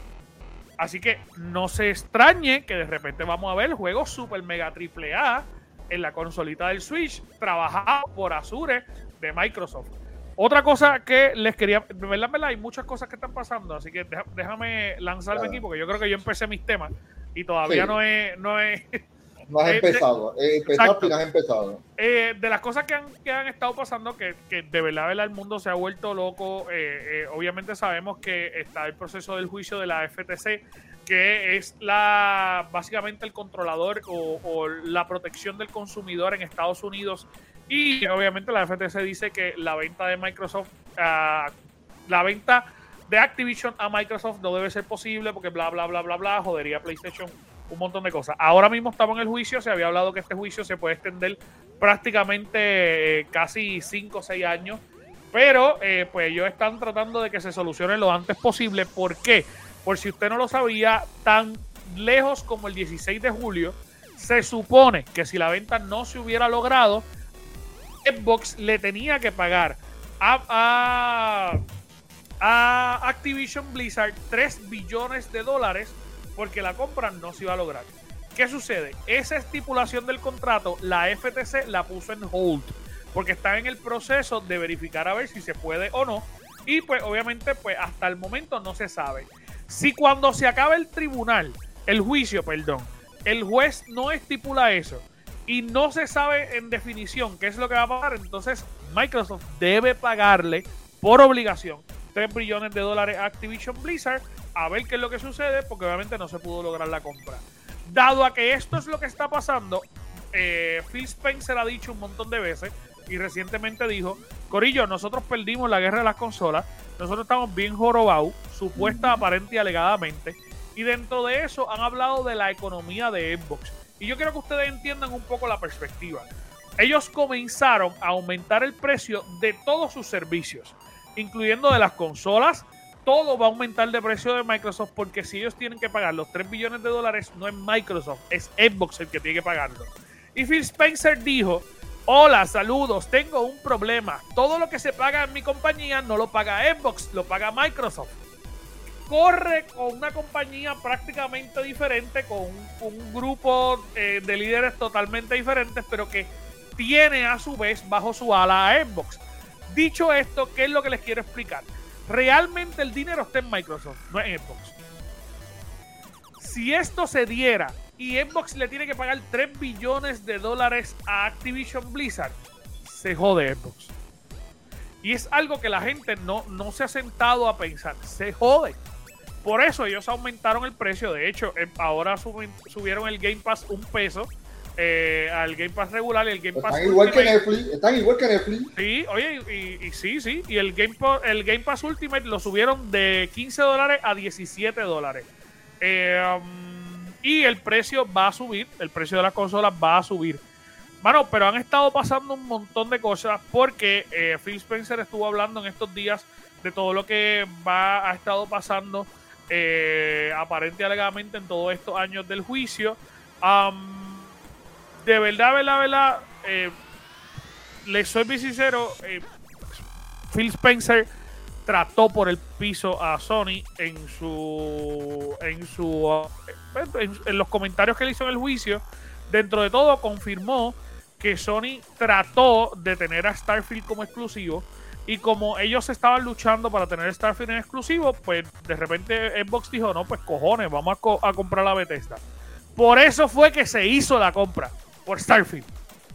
Así que no se extrañe que de repente vamos a ver juegos super mega triple A en la consolita del Switch trabajado por Azure de Microsoft. Otra cosa que les quería, de verdad, verdad, hay muchas cosas que están pasando, así que deja, déjame lanzarme Claro. aquí porque yo creo que yo empecé mis temas y todavía Sí. no he, no he No has Eh, de- empezado. Eh, empezaste Exacto. y no has empezado. Eh, de las cosas que han, que han estado pasando, que, que de verdad, verdad, el mundo se ha vuelto loco. Eh, eh, obviamente sabemos que está el proceso del juicio de la F T C, que es la básicamente el controlador o, o la protección del consumidor en Estados Unidos. Y obviamente la F T C dice que la venta de Microsoft, uh, la venta de Activision a Microsoft no debe ser posible porque bla, bla, bla, bla, bla, jodería PlayStation, un montón de cosas. Ahora mismo estamos en el juicio, se había hablado que este juicio se puede extender prácticamente eh, casi cinco o seis años, pero eh, pues ellos están tratando de que se solucione lo antes posible. ¿Por qué? Por si usted no lo sabía, tan lejos como el dieciséis de julio, se supone que si la venta no se hubiera logrado, Xbox le tenía que pagar a, a, a Activision Blizzard tres billones de dólares porque la compra no se iba a lograr. ¿Qué sucede? Esa estipulación del contrato, la F T C la puso en hold porque está en el proceso de verificar a ver si se puede o no. Y pues obviamente pues hasta el momento no se sabe. Si cuando se acabe el tribunal, el juicio, perdón, el juez no estipula eso y no se sabe en definición qué es lo que va a pasar, entonces Microsoft debe pagarle por obligación tres billones de dólares a Activision Blizzard a ver qué es lo que sucede, porque obviamente no se pudo lograr la compra. Dado a que esto es lo que está pasando, eh, Phil Spencer ha dicho un montón de veces y recientemente dijo: Corillo, nosotros perdimos la guerra de las consolas, nosotros estamos bien jorobados, supuesta, aparente y alegadamente, y dentro de eso han hablado de la economía de Xbox. Y yo quiero que ustedes entiendan un poco la perspectiva. Ellos comenzaron a aumentar el precio de todos sus servicios, incluyendo de las consolas. Todo va a aumentar de precio de Microsoft porque si ellos tienen que pagar los tres billones de dólares, no es Microsoft, es Xbox el que tiene que pagarlo. Y Phil Spencer dijo: hola, saludos, tengo un problema. Todo lo que se paga en mi compañía no lo paga Xbox, lo paga Microsoft. corre con una compañía prácticamente diferente, con un, un grupo eh, de líderes totalmente diferentes, pero que tiene a su vez bajo su ala a Xbox. Dicho esto, ¿qué es lo que les quiero explicar? Realmente el dinero está en Microsoft, no en Xbox. Si esto se diera y Xbox le tiene que pagar tres billones de dólares a Activision Blizzard, se jode Xbox. Y es algo que la gente no, no se ha sentado a pensar. Se jode. Por eso ellos aumentaron el precio. De hecho, ahora subieron el Game Pass un peso eh, al Game Pass regular y el Game Pass están igual Ultimate, que Netflix. Están igual que Netflix. Sí, oye, y, y, y sí, sí. Y el Game, el Game Pass Ultimate lo subieron de quince dólares a diecisiete dólares. Eh, um, y el precio va a subir. El precio de las consolas va a subir. Bueno, pero han estado pasando un montón de cosas porque eh, Phil Spencer estuvo hablando en estos días de todo lo que va ha estado pasando eh, aparente y alegadamente en todos estos años del juicio. Um, de verdad, verdad, verdad, eh, les soy bien sincero, eh, Phil Spencer trató por el piso a Sony en su en su en, en los comentarios que le hizo en el juicio. Dentro de todo confirmó que Sony trató de tener a Starfield como exclusivo y como ellos estaban luchando para tener Starfield en exclusivo, pues de repente Xbox dijo, no, pues cojones, vamos a, co a comprar la Bethesda. Por eso fue que se hizo la compra, por Starfield.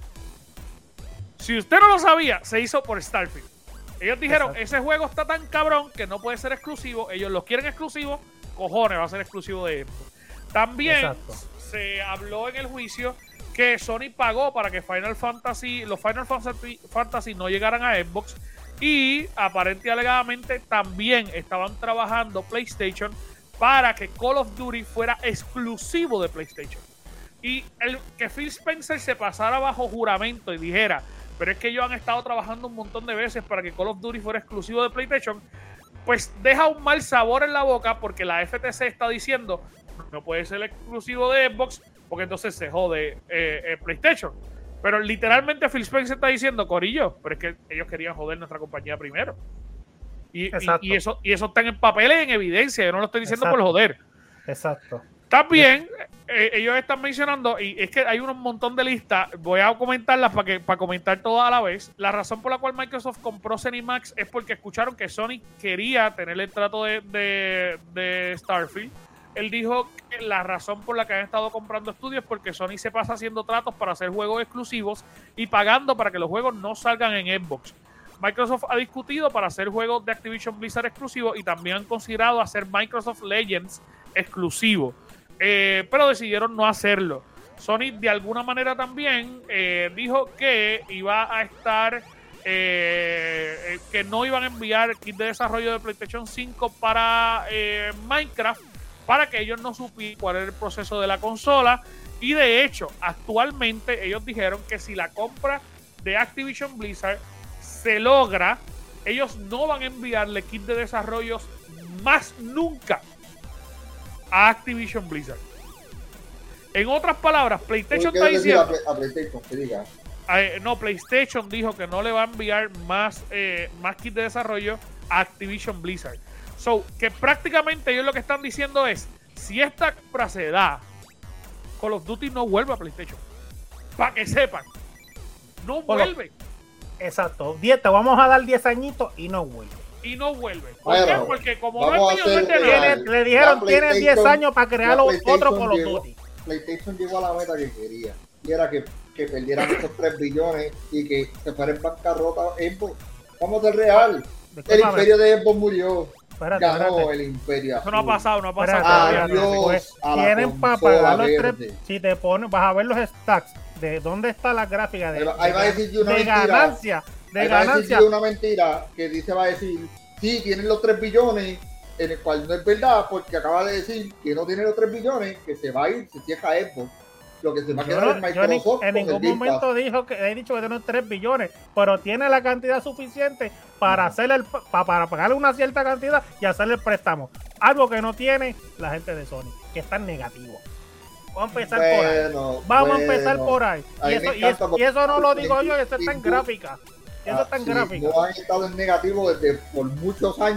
Si usted no lo sabía, se hizo por Starfield. Ellos dijeron, exacto, ese juego está tan cabrón que no puede ser exclusivo, ellos lo quieren exclusivo, cojones, va a ser exclusivo de Xbox. También exacto, se habló en el juicio que Sony pagó para que Final Fantasy, los Final Fantasy, Fantasy no llegaran a Xbox y aparentemente y alegadamente también estaban trabajando PlayStation para que Call of Duty fuera exclusivo de PlayStation. Y el que Phil Spencer se pasara bajo juramento y dijera, pero es que ellos han estado trabajando un montón de veces para que Call of Duty fuera exclusivo de PlayStation, pues deja un mal sabor en la boca porque la F T C está diciendo no puede ser exclusivo de Xbox porque entonces se jode eh, eh, PlayStation. Pero literalmente Phil Spencer está diciendo, corillo, pero es que ellos querían joder nuestra compañía primero. Y, y, y, eso, y eso está en papeles, en evidencia. Yo no lo estoy diciendo exacto, por joder. Exacto. También eh, ellos están mencionando, y es que hay un montón de listas, voy a comentarlas para que para comentar todas a la vez. La razón por la cual Microsoft compró ZeniMax es porque escucharon que Sony quería tener el trato de, de, de Starfield. Él dijo que la razón por la que han estado comprando estudios es porque Sony se pasa haciendo tratos para hacer juegos exclusivos y pagando para que los juegos no salgan en Xbox. Microsoft ha discutido para hacer juegos de Activision Blizzard exclusivos y también han considerado hacer Microsoft Legends exclusivo, eh, pero decidieron no hacerlo. Sony de alguna manera también eh, dijo que iba a estar eh, que no iban a enviar kit de desarrollo de PlayStation cinco para eh, Minecraft, para que ellos no supieran cuál era el proceso de la consola. Y de hecho, actualmente ellos dijeron que si la compra de Activision Blizzard se logra, ellos no van a enviarle kit de desarrollos más nunca a Activision Blizzard. En otras palabras, PlayStation está diciendo a PlayStation, que diga. Eh, no, PlayStation dijo que no le va a enviar más, eh, más kit de desarrollo a Activision Blizzard. So, que prácticamente ellos lo que están diciendo es, si esta compra se da, Call of Duty no vuelve a PlayStation. Para que sepan. No vuelve. Exacto. diez, te vamos a dar diez añitos y no vuelve. Y no vuelve. ¿Por qué? Bueno, porque como no es mío, tiene, le dijeron, tiene diez años para crear otro Call of Duty. PlayStation llegó a la meta que quería. Y era que, que perdieran esos tres billones y que se fuera en bancarrota Xbox. Vamos a ser real. El imperio de Xbox murió. Espérate, ganó espérate. el imperio. Eso no ha pasado, no ha pasado. Espérate, Adiós pues, a la tienen para pagar los verde. tres. Si te pones, vas a ver los stacks de dónde está la gráfica de, ahí va a decir de, una de mentira, ganancia. De ahí va ganancia. a decir de una mentira que dice, va a decir, sí, tienen los tres billones, en el cual no es verdad, porque acaba de decir que no tiene los tres billones, que se va a ir, se cierra Xbox. Lo que se va a quedar en Microsoft. En ningún momento dijo que he dicho que tiene tres billones, pero tiene la cantidad suficiente para uh-huh. hacer el pa, para pagarle una cierta cantidad y hacerle el préstamo. Algo que no tiene la gente de Sony, que está en negativo. Vamos a empezar bueno, por ahí. Vamos bueno. a empezar por ahí. Y eso, y, eso, y eso no lo digo yo, eso está en gráfica. Eso ah, está en sí, gráfica. No han estado en negativo desde por muchos años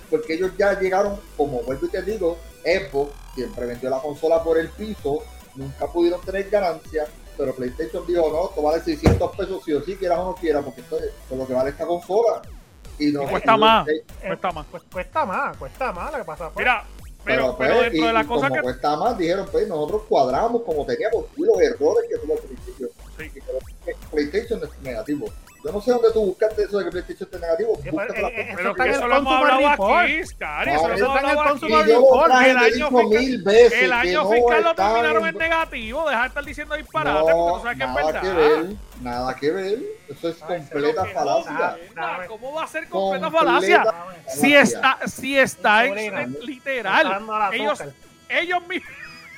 porque ellos ya llegaron, como vuelvo y te digo, Xbox siempre vendió la consola por el piso, nunca pudieron tener ganancias, pero PlayStation dijo, no, esto vale seiscientos pesos sí o sí, quieras o no quieras, porque esto es lo que vale esta consola. Y, no, y cuesta y más, Eh, cuesta más. Pues cuesta más, cuesta más lo que pasa. Pues. Mira, pero, pero, pero pues, dentro y, de las y cosas como que... cuesta más, dijeron, pues nosotros cuadramos como teníamos y los errores que tuvo al principio. Sí. Y creo que PlayStation es negativo. Yo no sé dónde tú buscaste eso de que PlayStation es negativo. Sí, Búscate pero, la eh, Pero está que en eso el lo hemos Consumer hablado Report. aquí, Scary, Ah, eso lo eso hemos está en el hablado Consumer aquí. Y yo Report. otra El gente año dijo fiscal- mil veces El año que no fiscal lo está terminaron en- en negativo, deja de estar diciendo disparate, No, porque tú sabes que es nada verdad. que ver, nada que ver. Eso es Ay, completa Pero que falacia. onda, falacia. ¿Cómo va a ser completa Completa falacia? Si falacia. está, si está en, Sobrina. en literal, Dando al ellos, azúcar. ellos mismos.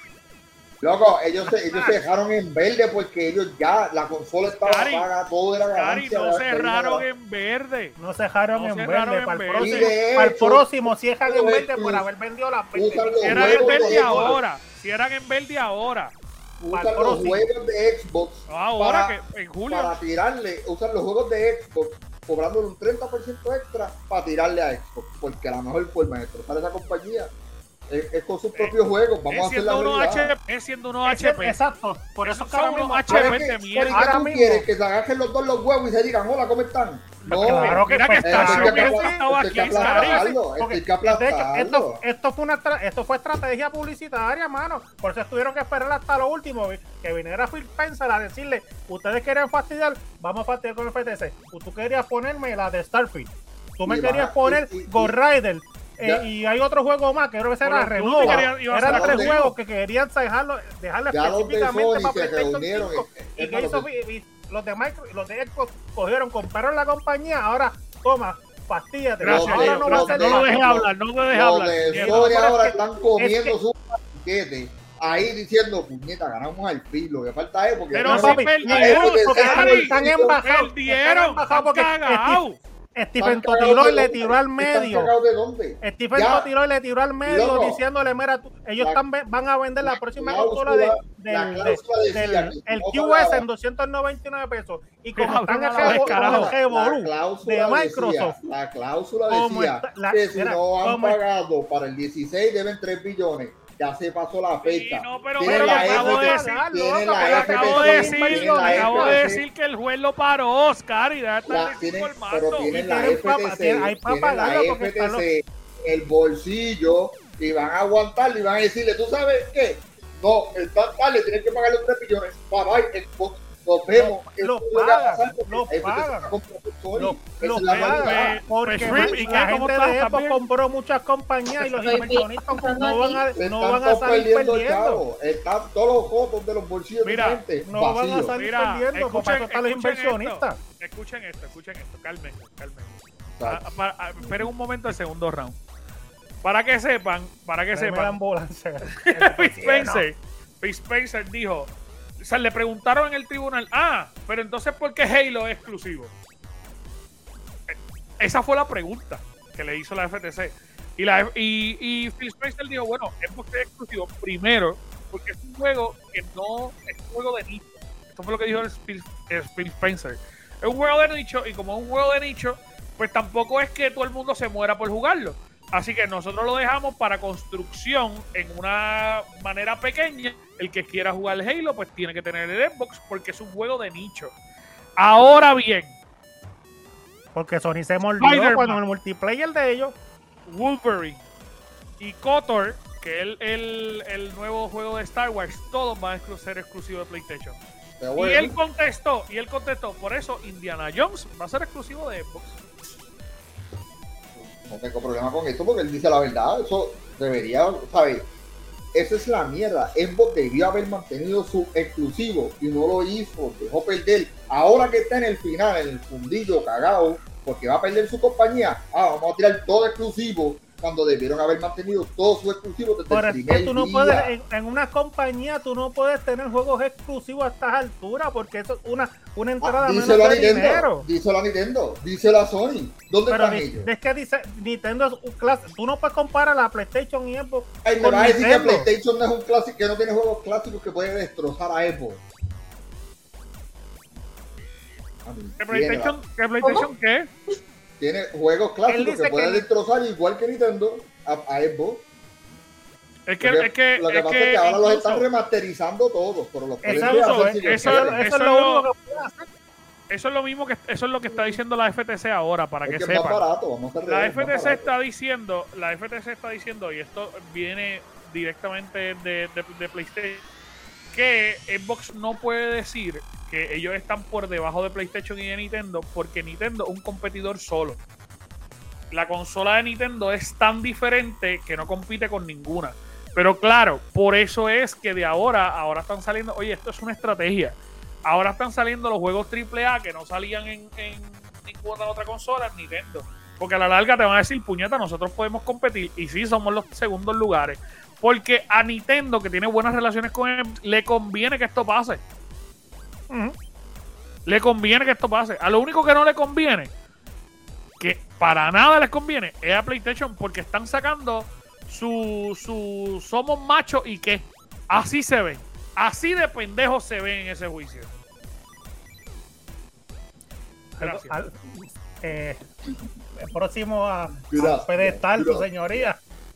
Loco, ellos se, ellos se dejaron en verde porque ellos ya, la consola estaba Cari, paga, todo era Cari, ganancia. no la- cerraron en verde. No cejaron No en cerraron verde. en Para el verde. próximo, Y de para el hecho, próximo cierran en los verde exclus- por haber vendido las usan veinte. los Si eran en juegos verde de- ahora, si eran en verde ahora. Usan Para el los próximo. juegos de Xbox No, ahora para, que en julio. para tirarle, usan los juegos de Xbox cobrándole un treinta por ciento extra para tirarle a Xbox, porque a la mejor forma de destrozar esa compañía es, es con sus propios juegos. Vamos Es a hacer siendo la unos realidad. H P, es siendo unos H P. Exacto. Por eso Esos es que ahora son mismo. unos H P. Pero H V es de que, mierda. ¿qué Ahora tú mismo. quieres? Que se agajen los dos los huevos y se digan, hola, ¿cómo están? No, Claro que Mira que pues, está esto claro hay que que sí. estaba apla- aquí, esto hay que Scary. aplastarlo, esto Porque, hay que de hecho, esto, aplastarlo. esto fue una tra- esto fue estrategia publicitaria, mano. Por eso tuvieron que esperar hasta lo último, que viniera Phil Spencer a decirle, ustedes querían fastidiar, vamos a fastidiar con el F T C. Tú querías ponerme la de Starfield. Tú me Y querías van a- poner y- y- Ghost Rider. Eh, Ya. y hay otro juego más que creo que ese Call era of Duty Renova. querían- iba a Eran ser tres otro. juegos que querían dejarlo, dejarlo Ya los de específicamente Sony para se PlayStation reunieron, cinco. es- Y es que más, hizo, los de- y- y los de Micro, los de Xbox cogieron, compraron la compañía, ahora toma, fastíate. Gracias, Los de- ahora no va a los ser de- No lo dejé los- hablar, no lo dejé Los hablar. de Mierda. Sony pero es ahora que- están comiendo su paquete ahí diciendo, puñeta, ganamos al fin, lo que falta es porque... Pero No, si papi, perdieron, porque porque están, Scary. están embajados. Perdieron, Están embajados porque están cagados. Steve- Stephen Totiloy le tiró al medio. ¿Están cagados de dónde? Stephen Ya. Totiloy le tiró al medio Loco. diciéndole, mira, tú- ellos La- están, ve- van a vender la, la próxima cláusula- consola de, la del, de- cláusula decía del que el no Q S pagaba. en doscientos noventa y nueve pesos. Y como Cabrón, están a en la vez, el carajo. revolú La cláusula de Microsoft, decía, la cláusula Como decía está- la- que si mira, no han como- pagado para el dieciséis deben tres billones. Ya se pasó la fecha. Sí, no, pero- Tienen pero la lo acabo de F T decir. tienen Loco, la pero F T C, Acabo de decir, tienen la acabo de F T C, decir que el juez lo paró, Oscar, y deja de la- estar tienen- desinformando. pero tienen Y la tienen F pa- T C, tienen- hay pa' tienen la pagarlo porque están F T C, el bolsillo, y van a aguantarlo y van a decirle, ¿tú sabes qué? No, está tarde, tienes que pagar los tres billones. Bye bye, Xbox, nos vemos. Lo- Esto lo es lo que va a pagan, pasar porque lo la F T C pagan. está comprando Sony. Lo- Esa lo es la pagan. realidad. Porque Pues, ma- Shrimp, ¿y qué? la ¿Cómo gente estás de Xbox también? compró muchas compañías y los Estoy inversionistas pensando no van a, aquí. no Están van a salir perdiendo, perdiendo. chavo. Están todos los fotos de los bolsillos Mira, de la gente No van a vacíos. salir Mira, perdiendo, porque para eso están los escuchen inversionistas. Esto, escuchen esto, escuchen esto, calmen, calmen. Exacto. Ah, para- ah, esperen un momento el segundo round. Para que sepan, para que Tráeme la sepan, ambulancia. Phil Spencer, Phil Spencer dijo, o sea, le preguntaron en el tribunal, ah, pero entonces ¿por qué Halo es exclusivo? Eh, Esa fue la pregunta que le hizo la F T C. Y, la, y, y Phil Spencer dijo, bueno, Xbox es exclusivo primero porque es un juego que no es un juego de nicho. Esto fue lo que dijo el Phil, el Phil Spencer. Es un juego de nicho y como es un juego de nicho, pues tampoco es que todo el mundo se muera por jugarlo. Así que nosotros lo dejamos para construcción en una manera pequeña. El que quiera jugar Halo, pues tiene que tener el Xbox porque es un juego de nicho. Ahora bien, Porque Sony se mordió Spider-Man. cuando en el multiplayer de ellos. Wolverine y KOTOR, que es el, el, el nuevo juego de Star Wars, todos van a ser exclusivos de PlayStation. Pero Y bueno, él contestó, y él contestó, por eso Indiana Jones va a ser exclusivo de Xbox. no tengo problema con esto porque él dice la verdad. Eso debería, ¿sabes? Esa es la mierda. Xbox debió haber mantenido su exclusivo y no lo hizo. Dejó perder. Ahora que está en el final, en el fundillo cagado, porque va a perder su compañía. Ah, vamos a tirar todo exclusivo cuando debieron haber mantenido todo su exclusivo desde Pero el es primer que tú no día. puedes, en, en una compañía, tú no puedes tener juegos exclusivos a estas alturas, porque eso es una, una entrada Ah, menos díselo a de Nintendo, dinero. díselo a Nintendo, díselo a Sony. ¿Dónde Pero están di- ellos? es que dice Nintendo es un clase, tú no puedes comparar la PlayStation y Xbox Ay, me con vas a decir que Nintendo. PlayStation no es un clásico, que no tiene juegos clásicos que puede destrozar a Xbox. Ah, ¿Que tiene, PlayStation, ¿que PlayStation qué? tiene juegos clásicos que pueden destrozar igual que Nintendo a, a Xbox. Es que, es que, lo que es pasa que es que ahora incluso, los están remasterizando todos, pero los eso, eso, es, eso, eso, eso es lo único que puede hacer. Eso es lo mismo que eso es lo que está diciendo la F T C ahora, para es que, que sepan. Barato, vamos a la real, F T C está diciendo, la F T C está diciendo, y esto viene directamente de, de, de PlayStation, que Xbox no puede decir que ellos están por debajo de PlayStation y de Nintendo, porque Nintendo es un competidor solo. La consola de Nintendo es tan diferente que no compite con ninguna. Pero claro, por eso es que de ahora, ahora están saliendo, oye, esto es una estrategia. Ahora están saliendo los juegos triple A que no salían en, en ninguna otra consola, en Nintendo. Porque a la larga te van a decir, puñeta, nosotros podemos competir. Y sí, somos los segundos lugares. Porque a Nintendo, que tiene buenas relaciones con él, le conviene que esto pase. Uh-huh. Le conviene que esto pase. A lo único que no le conviene, que para nada les conviene, es a PlayStation, porque están sacando su, su somos machos y que así se ven. Así de pendejos se ven en ese juicio. Gracias. Al, eh, el próximo a, a pedestal, su señoría.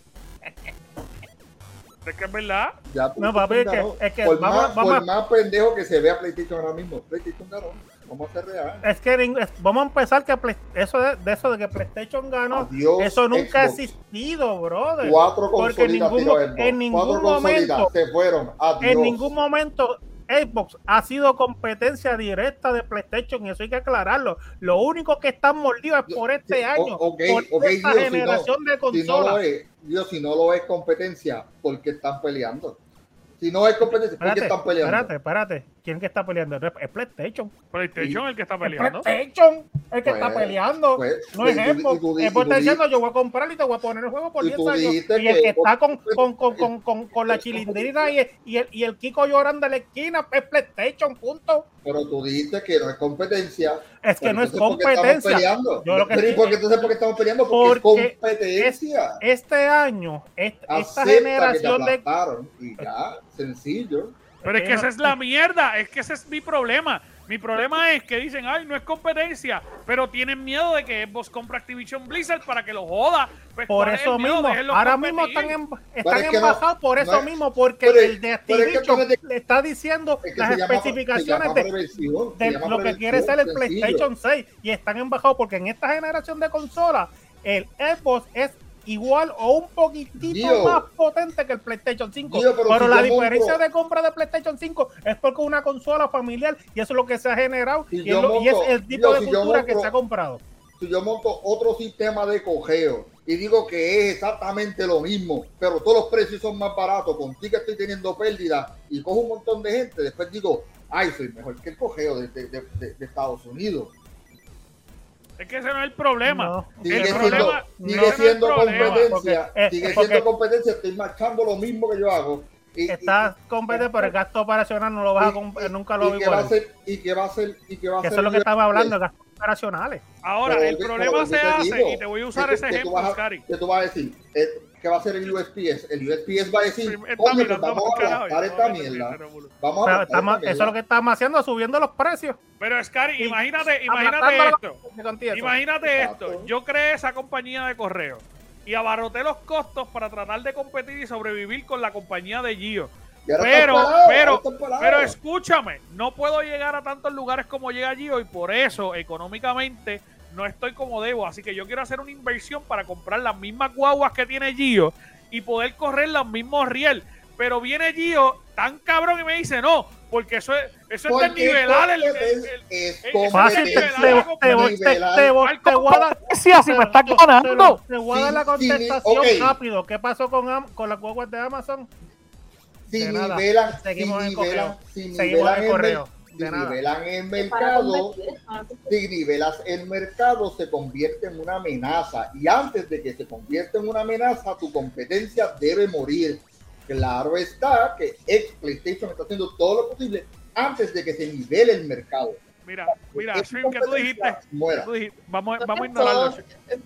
Es que es verdad. Ya, no, papi, es que, es que por, vamos, más, vamos por más pendejo que se vea PlayStation ahora mismo, PlayStation ganó. Vamos a ser real. Es que vamos a empezar que Play, eso de, de eso de que PlayStation ganó, Adiós, eso nunca Xbox. Ha existido, brother. Cuatro consolitas en ningún, en ningún momento se fueron. Adiós. En ningún momento Xbox ha sido competencia directa de PlayStation, y eso hay que aclararlo. Lo único que están mordidos es por este año, okay, por okay, esta Dios, generación si no, de consolas. Si no lo es, Dios, si no lo es competencia, ¿por qué están peleando? Si no es competencia, ¿por qué están peleando? Espérate, espérate. ¿Quién que está peleando? Es PlayStation. PlayStation es el que está peleando. Es PlayStation el que pues, está peleando. Pues, no pues, es Xbox. Xbox está diciendo, yo voy a comprar y te voy a poner el juego por diez años. Y el que, que está con, con, con, con, con, con la chilindrina y, y, el, y el Kiko llorando en la esquina es PlayStation, punto. Pero tú dijiste que no es competencia. Es que no es competencia. Yo lo que Pero, ¿por qué entonces por qué estamos peleando? Porque, porque es competencia. Es, este año, es, esta generación de... Y ya, sencillo. Pero es que esa es la mierda, es que ese es mi problema. Mi problema es que dicen, ay, no es competencia, pero tienen miedo de que Xbox compre Activision Blizzard para que lo joda. Pues por eso mismo, ahora competir. mismo están, en, están embajados no, por eso no es, mismo, porque pero, el de Activision es que le está diciendo es las especificaciones llama, de, de lo que quiere ser el sencillo. PlayStation seis, y están embajados porque en esta generación de consolas, el Xbox es igual o un poquitito Dios. más potente que el PlayStation cinco. Dios, pero pero si la diferencia compro... de compra de PlayStation cinco es porque es una consola familiar, y eso es lo que se ha generado, si y, es lo, monto, y es el tipo Dios, de si cultura monto, que se ha comprado. Si yo monto otro sistema de cojeo y digo que es exactamente lo mismo, pero todos los precios son más baratos, contigo que estoy teniendo pérdida y cojo un montón de gente, después digo, ay, soy mejor que el cojeo de, de, de, de, de Estados Unidos. Es que ese no es el problema. No. Sigue el siendo, problema sigue no siendo es competencia. Porque, sigue eh, siendo competencia. Estoy marchando lo mismo que yo hago. Y, Estás competiendo, pero el gasto operacional no lo vas y, a comprar, nunca lo y, igual. Va ser, y que va a ser. Y que va a que ser eso es lo que estamos hablando, gastos operacionales. Ahora, pero, el problema pero, se hace, digo, y te voy a usar que, ese que ejemplo, Scary. Que tú vas a decir, eh, ¿qué va a ser el U S P S? El U S P S va a decir, coño, pues vamos a aplastar esta mierda. Vamos a estamos, Eso es lo que estamos haciendo, subiendo los precios. Pero, Scary, imagínate, imagínate esto. Imagínate esto. Yo creé esa compañía de correo y abarroté los costos para tratar de competir y sobrevivir con la compañía de Gio. Pero, parado, pero, pero escúchame, no puedo llegar a tantos lugares como llega Gio, y por eso económicamente no estoy como debo. Así que yo quiero hacer una inversión para comprar las mismas guaguas que tiene Gio y poder correr los mismos riel. Pero viene Gio tan cabrón y me dice no, porque eso es eso es desnivelar el, el, el, es el fácil, te, te, te, te voy a dar si me está ganando. Te voy a dar la contestación rápido. ¿Qué pasó con, con las guaguas de Amazon? Si nivelan, seguimos si en correo. Si seguimos en correo. Si nivelan el mercado, si nivelas el mercado, se convierte en una amenaza. Y antes de que se convierta en una amenaza, tu competencia debe morir. Claro está que ex PlayStation está haciendo todo lo posible antes de que se nivele el mercado. Mira, mira, Shrimp, que tú dijiste, que tú dijiste, vamos, vamos a ignorarlo.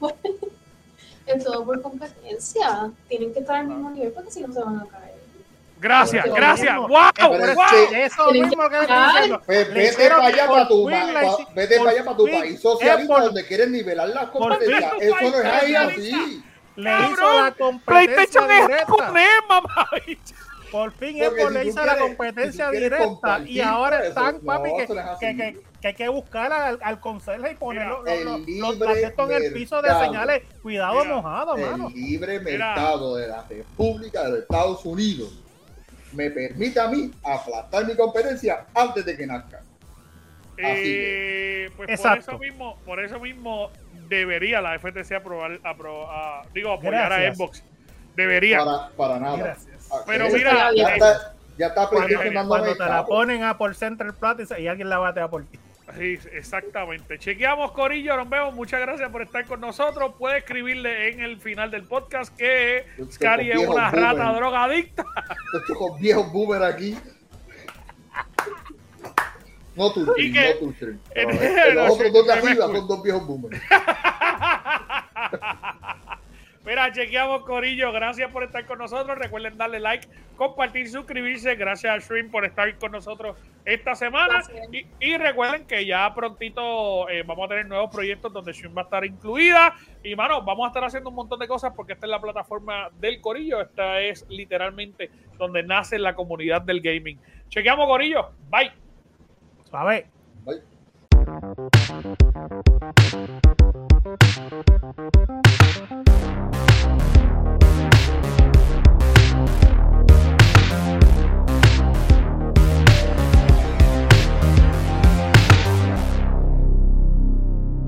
Es todo por competencia. Tienen que estar al mismo nivel porque si no se van a caer. Gracias, Eso gracias. mismo. ¡Wow! Pero ¡Wow! es que Eso Tienen mismo que que estoy diciendo. Pues Le vete hicieron para allá por para tu, fin pa- la pa- hici- vete por para allá para tu fin, país socialista es por- donde quieren nivelar las por competencias. fin tu Eso país no es ahí socialista. así. Le hizo Cabrón, la competencia PlayStation es directa. japonés, mamá. Por fin Porque Apple si le tú hizo la quieres- competencia si tú quieres directa compartir, y ahora pues, están, eso- papi, no, que, eso no es así. que, que, que hay que buscar al, al conserje y poner Mira, los, el los, los, libre los esto en el piso de mercado. señales. Cuidado Mira, mojado, mano. El libre Mira. mercado de la República de los Estados Unidos me permite a mí aplastar mi competencia antes de que nazca. Eh, pues por Exacto. eso mismo, por eso mismo debería la F T C aprobar, apro- a- digo, apoyar Gracias. a Xbox. Debería. Para, para nada. Gracias. Ah, Pero eh, mira, ya eh, está, ya está Cuando, PlayStation dándome cuando te la chavo. ponen a por Central Plata y alguien la batea por ti. Sí, exactamente. Chequeamos, Corillo, nos vemos. Muchas gracias por estar con nosotros. Puede escribirle en el final del podcast que Estos Scary es viejos una rata boomer. drogadicta. Estos viejos boomer aquí. No tu Y stream, que- no tu stream. en- No, eh, no, Los otros sí, dos de me arriba escucho. son dos viejos boomers. Mira, chequeamos, Corillo. Gracias por estar con nosotros. Recuerden darle like, compartir, suscribirse. Gracias a Shrimp por estar con nosotros esta semana. Gracias. Y, y recuerden que ya prontito eh, vamos a tener nuevos proyectos donde Shrimp va a estar incluida. Y, mano, vamos a estar haciendo un montón de cosas porque esta es la plataforma del Corillo. Esta es literalmente donde nace la comunidad del gaming. Chequeamos, Corillo. Bye. Suave. Bye.